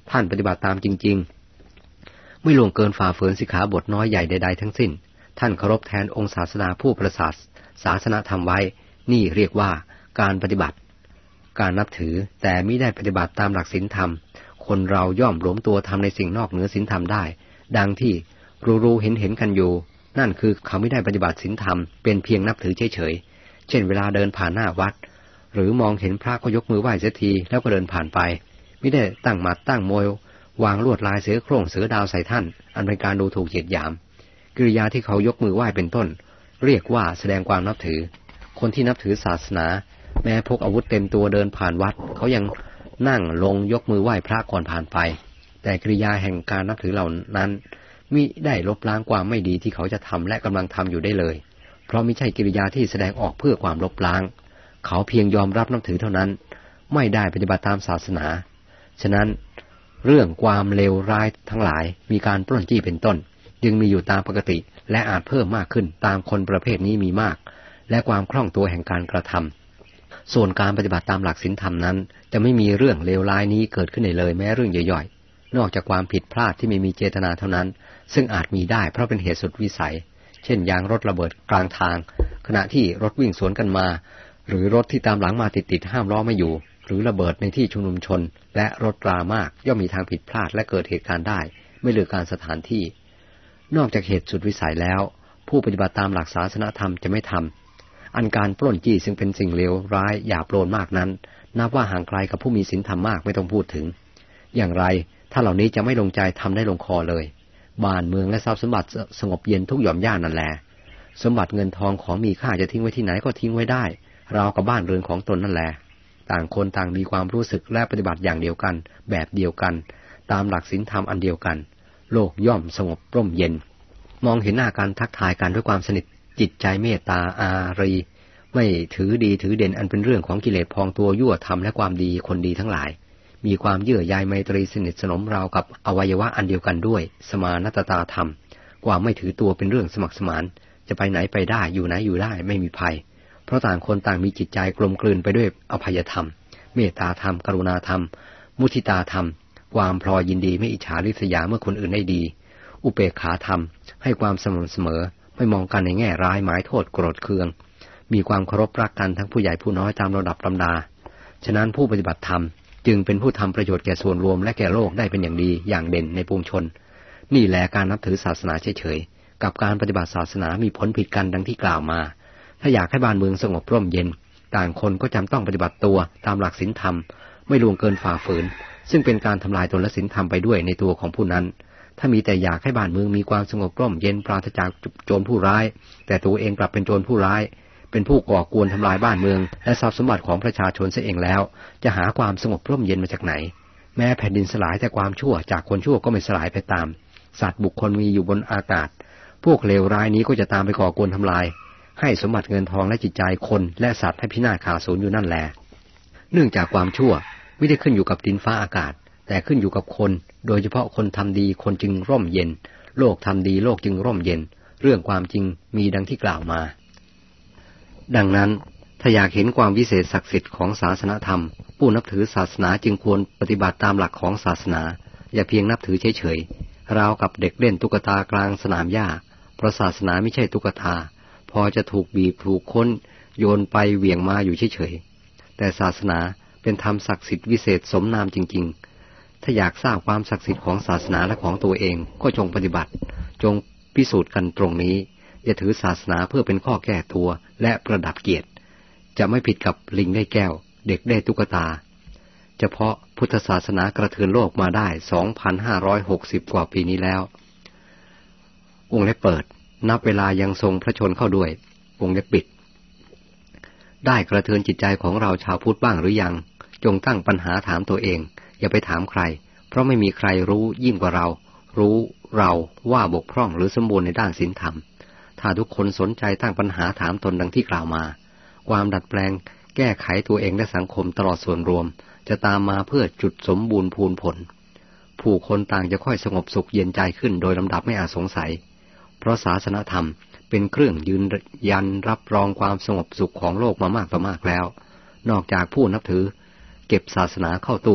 ท่านปฏิบัติตามจริงๆไม่ล่วงเกินฝ่าฝืนสิกขาบทน้อยใหญ่ใดๆทั้งสิ้นท่านเคารพแทนองค์ศาสดาผู้ประเสริฐศาสนธรรมไว้นี่เรียกว่าการปฏิบัติการนับถือแต่มิได้ปฏิบัติตามหลักศีลธรรมคนเราย่อมหลวมตัวทำในสิ่งนอกเหนือศีลธรรมได้ดังที่รู้ๆเห็นกันอยู่นั่นคือเขาไม่ได้ปฏิบัติศีลธรรมเป็นเพียงนับถือเฉยๆเช่นเวลาเดินผ่านหน้าวัดหรือมองเห็นพระก็ยกมือไหว้เสียทีแล้วก็เดินผ่านไปไม่ได้ตั้งหมัดตั้งมวยวางลวดลายเสือโคร่งเสือดาวใส่ท่านอันเป็นการดูถูกเหยียดหยามกิริยาที่เขายกมือไหว้เป็นต้นเรียกว่าแสดงความนับถือคนที่นับถือศาสนาแม้พกอาวุธเต็มตัวเดินผ่านวัดเขายังนั่งลงยกมือไหว้พระก่อนผ่านไปแต่กิริยาแห่งการนับถือเหล่านั้นมิได้ลบล้างความไม่ดีที่เขาจะทำและกำลังทำอยู่ได้เลยเพราะไม่ใช่กิริยาที่แสดงออกเพื่อความลบล้างเขาเพียงยอมรับนับถือเท่านั้นไม่ได้ปฏิบัติตามศาสนาฉะนั้นเรื่องความเลวร้ายทั้งหลายมีการปล้นจี้เป็นต้นจึงมีอยู่ตามปกติและอาจเพิ่มมากขึ้นตามคนประเภทนี้มีมากและความคล่องตัวแห่งการกระทำส่วนการปฏิบัติตามหลักศีลธรรมนั้นจะไม่มีเรื่องเลวร้ายนี้เกิดขึ้นเลยแม้เรื่องย่อยๆนอกจากความผิดพลาดที่ไม่มีเจตนาเท่านั้นซึ่งอาจมีได้เพราะเป็นเหตุสุดวิสัยเช่นยางรถระเบิดกลางทางขณะที่รถวิ่งสวนกันมาหรือรถที่ตามหลังมาติดห้ามล้อไม่อยู่หรือระเบิดในที่ชุมนุมชนและรถรามากย่อมมีทางผิดพลาดและเกิดเหตุการณ์ได้ไม่เลือกการสถานที่นอกจากเหตุสุดวิสัยแล้วผู้ปฏิบัติตามหลักศาสนธรรมจะไม่ทำอันการปล้นจี้ซึ่งเป็นสิ่งเลวร้ายหยาบโลนมากนั้นนับว่าห่างไกลกับผู้มีศีลธรรมมากไม่ต้องพูดถึงอย่างไรถ้าเหล่านี้จะไม่ลงใจทำได้ลงคอเลยบ้านเมืองและทรัพย์สมบัติสงบเย็นทุกหย่อมย่านั่นแหละสมบัติเงินทองของมีค่าจะทิ้งไว้ที่ไหนก็ทิ้งไว้ได้ราวกับบ้านเรือนของตนนั่นแหละต่างคนต่างมีความรู้สึกและปฏิบัติอย่างเดียวกันแบบเดียวกันตามหลักศีลธรรมอันเดียวกันโลกย่อมสงบร่มเย็นมองเห็นหน้ากันทักทายกันด้วยความสนิทจิตใจเมตตาอารีไม่ถือดีถือเด่นอันเป็นเรื่องของกิเลสพองตัวยั่วทำและความดีคนดีทั้งหลายมีความเยื่อใยไมตรีสนิทสนมราวกับอวัยวะอันเดียวกันด้วยสมานตตาธรรมความไม่ถือตัวเป็นเรื่องสมัครสมานจะไปไหนไปได้อยู่ไหนอยู่ได้ไม่มีภัยเพราะต่างคนต่างมีจิตใจกลมกลืนไปด้วยอภัยธรรมเมตตาธรรมกรุณาธรรมมุทิตาธรรมความพลอยยินดีไม่อิจฉาริษยาเมื่อคนอื่นได้ดีอุเบกขาธรรมให้ความสม่ำเสมอไม่มองกันในแง่ร้ายหมายโทษโกรธเคืองมีความเคารพรักกันทั้งผู้ใหญ่ผู้น้อยตามระดับลำดาฉะนั้นผู้ปฏิบัติธรรมจึงเป็นผู้ทำประโยชน์แก่ส่วนรวมและแก่โลกได้เป็นอย่างดีอย่างเด่นในปวงชนนี่แหละการนับถือศาสนาเฉยๆกับการปฏิบัติศาสนามีผลผิดกันดังที่กล่าวมาถ้าอยากให้บ้านเมืองสงบร่มเย็นต่างคนก็จำต้องปฏิบัติตัวตามหลักศีลธรรมไม่ล่วงเกินฝ่าฝืนซึ่งเป็นการทำลายตนและศีลธรรมไปด้วยในตัวของผู้นั้นถ้ามีแต่อยากให้บ้านเมืองมีความสงบร่มเย็นปราศจากโจรผู้ร้ายแต่ตัวเองกลับเป็นโจรผู้ร้ายเป็นผู้ก่อกวนทำลายบ้านเมืองและทรัพย์สมบัติของประชาชนเสียเองแล้วจะหาความสงบร่มเย็นมาจากไหนแม้แผ่นดินสลายแต่ความชั่วจากคนชั่วก็ไม่สลายไปตามสัตว์บุคคลมีอยู่บนอากาศพวกเลวร้ายนี้ก็จะตามไปก่อกวนทำลายให้สมบัติเงินทองและจิตใจคนและสัตว์ให้พินาศขาดสูญอยู่นั่นแหละเนื่องจากความชั่วไม่ได้ขึ้นอยู่กับดินฟ้าอากาศแต่ขึ้นอยู่กับคนโดยเฉพาะคนทำดีคนจึงร่มเย็นโลกทำดีโลกจึงร่มเย็นเรื่องความจริงมีดังที่กล่าวมาดังนั้นถ้าอยากเห็นความวิเศษศักดิ์สิทธิ์ของศาสนธรรมผู้นับถือศาสนาจึงควรปฏิบัติตามหลักของศาสนาอย่าเพียงนับถือเฉยๆราวกับเด็กเล่นตุ๊กตากลางสนามหญ้าเพราะศาสนาไม่ใช่ตุ๊กตาพอจะถูกบีบถูกค้นโยนไปเหวี่ยงมาอยู่เฉยๆแต่ศาสนาเป็นธรรมศักดิ์สิทธิ์วิเศษสมนามจริงๆถ้าอยากทราบความศักดิ์สิทธิ์ของศาสนาและของตัวเองก็จงปฏิบัติจงพิสูจน์กันตรงนี้อย่าถือศาสนาเพื่อเป็นข้อแก้ตัวและประดับเกียรติจะไม่ผิดกับลิงได้แก้วเด็กได้ตุ๊กตาเฉพาะพุทธศาสนากระเทือนโลกมาได้ 2,560 กว่าปีนี้แล้ววงเล็บเปิดนับเวลายังทรงพระชนเข้าด้วยวงเล็บปิดได้กระเทือนจิตใจของเราชาวพุทธบ้างหรือยังจงตั้งปัญหาถามตัวเองอย่าไปถามใครเพราะไม่มีใครรู้ยิ่งกว่าเรารู้เราว่าบกพร่องหรือสมบูรณ์ในด้านศีลธรรมถ้าทุกคนสนใจตั้งปัญหาถามตนดังที่กล่าวมาความดัดแปลงแก้ไขตัวเองและสังคมตลอดส่วนรวมจะตามมาเพื่อจุดสมบูรณ์พูนผลผู้คนต่างจะค่อยสงบสุขเย็นใจขึ้นโดยลำดับไม่อาจสงสัยเพราะศาสนธรรมเป็นเครื่องยืนยันรับรองความสงบสุขของโลกมามากต่อมากแล้วนอกจากผู้นับถือเก็บศาสนาเข้าตู้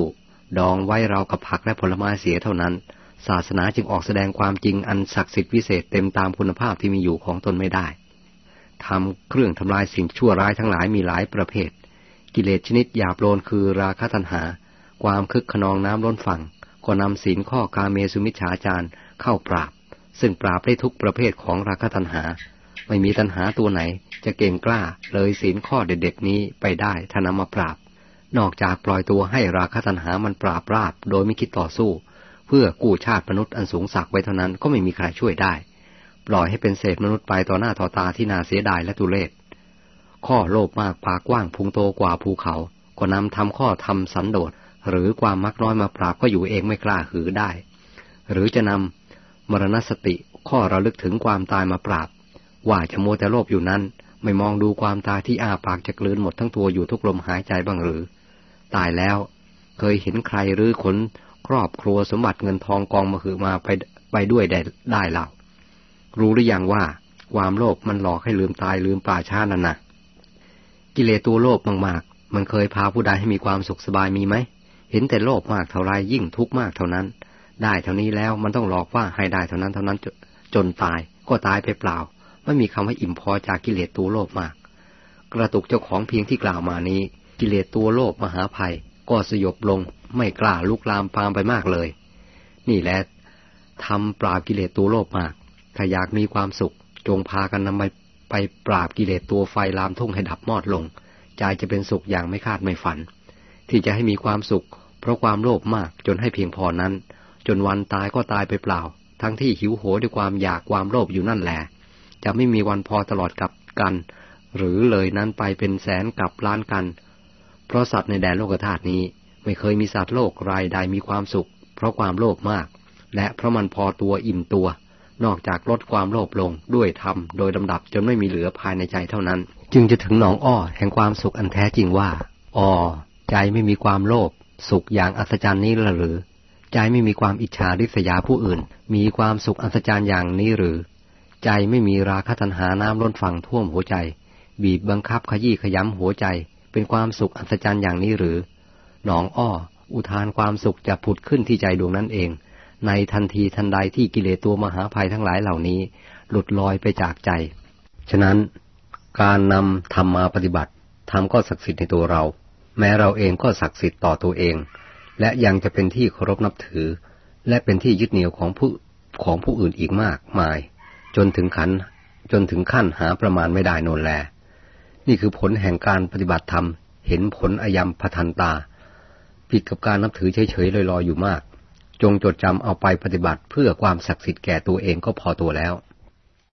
ดองไว้เรากับผักและผลไม้เสียเท่านั้นศาสนาจึงออกแสดงความจริงอันศักดิ์สิทธิ์วิเศษเต็มตามคุณภาพที่มีอยู่ของตนไม่ได้ทำเครื่องทำลายสิ่งชั่วร้ายทั้งหลายมีหลายประเภทกิเลสชนิดหยาบโลนคือราคะตัณหาความคึกขนองน้ำล้นฝั่งก็นำศีลข้อกาเมสุมิจฉาจารเข้าปราบซึ่งปราบได้ทุกประเภทของราคะตัณหาไม่มีตัณหาตัวไหนจะเก่งกล้าเลยศีลข้อเด็ดๆนี้ไปได้ถ้านำมาปราบนอกจากปล่อยตัวให้ราคะตัณหามันปราบราบโดยไม่คิดต่อสู้เพื่อกู้ชาติมนุษย์อันสูงสักไว้เท่านั้นก็ไม่มีใครช่วยได้ปล่อยให้เป็นเศษมนุษย์ไปต่อหน้าต่อตาที่น่าเสียดายและทุเรศข้อโลภมากปากกว้างพุงโตกว่าภูเขาก็นำทำข้อทำสันโดษหรือความมักน้อยมาปราบก็อยู่เองไม่กล้าหือได้หรือจะนำมรณสติข้อระลึกถึงความตายมาปราบว่าจะโมแต่โลภอยู่นั้นไม่มองดูความตายที่อ้าปากจะกลืนหมดทั้งตัวอยู่ทุกลมหายใจบ้างหรือตายแล้วเคยเห็นใครหรือขนครอบครัวสมบัติเงินทองกองมหึมาไปด้วยได้เล่ารู้หรือยังว่าความโลภมันหลอกให้ลืมตายลืมป่าช้านั่นนะกิเลสตัวโลภมากๆมันเคยพาผู้ใดให้มีความสุขสบายมีไหมเห็นแต่โลภมากเท่าไรยิ่งทุกข์มากเท่านั้นได้เท่านี้แล้วมันต้องหลอกว่าให้ได้เท่านั้นจนตายก็ตายไปเปล่าไม่มีคำว่าอิ่มพอจากกิเลสตัวโลภมากกระตุกเจ้าของเพียงที่กล่าวมานี้กิเลสตัวโลภมหาภัยก็สยบลงไม่กล้าลุกลามปามไปมากเลยนี่แหละทำปราบกิเลสตัวโลภมากถ้าอยากมีความสุขจงพากันนำไปปราบกิเลสตัวไฟลามทุ่งให้ดับมอดลงใจจะเป็นสุขอย่างไม่คาดไม่ฝันที่จะให้มีความสุขเพราะความโลภมากจนให้เพียงพอนั้นจนวันตายก็ตายไปเปล่าทั้งที่หิวโหยด้วยความอยากความโลภอยู่นั่นแหละจะไม่มีวันพอตลอดกับกันหรือเลยนั้นไปเป็นแสนกับล้านกันเพราะสัตว์ในแดนโลกธาตุนี้ไม่เคยมีสัตว์โลกรายใดมีความสุขเพราะความโลภมากและเพราะมันพอตัวอิ่มตัวนอกจากลดความโลภลงด้วยธรรมโดยลำดับจนไม่มีเหลือภายในใจเท่านั้นจึงจะถึงหนองอ้อแห่งความสุขอันแท้จริงว่าใจไม่มีความโลภสุขอย่างอัศจรรย์นี้ละหรือใจไม่มีความอิจฉาริษยาผู้อื่นมีความสุขอัศจรรย์อย่างนี้หรือใจไม่มีราคะตัณหาน้ำล้นฝั่งท่วมหัวใจบีบบังคับขยี้ขย้ำหัวใจเป็นความสุขอัศจรรย์อย่างนี้หรือหนองอ้ออุทานความสุขจะผุดขึ้นที่ใจดวงนั้นเองในทันทีทันใดที่กิเลสตัวมหาภัยทั้งหลายเหล่านี้หลุดลอยไปจากใจฉะนั้นการนำธรรมมาปฏิบัติธรรมก็ศักดิ์สิทธิ์ในตัวเราแม้เราเองก็ศักดิ์สิทธิ์ต่อตัวเองและยังจะเป็นที่เคารพนับถือและเป็นที่ยึดเหนี่ยวของผู้อื่นอีกมากมายจนถึงขั้นหาประมาณไม่ได้โน่นแลนี่คือผลแห่งการปฏิบัติธรรมเห็นผลอยัมพทันตาผิดกับการนับถือเฉยๆลอยๆอยู่มากจงจดจำเอาไปปฏิบัติเพื่อความศักดิ์สิทธิ์แก่ตัวเองก็พอตัวแล้ว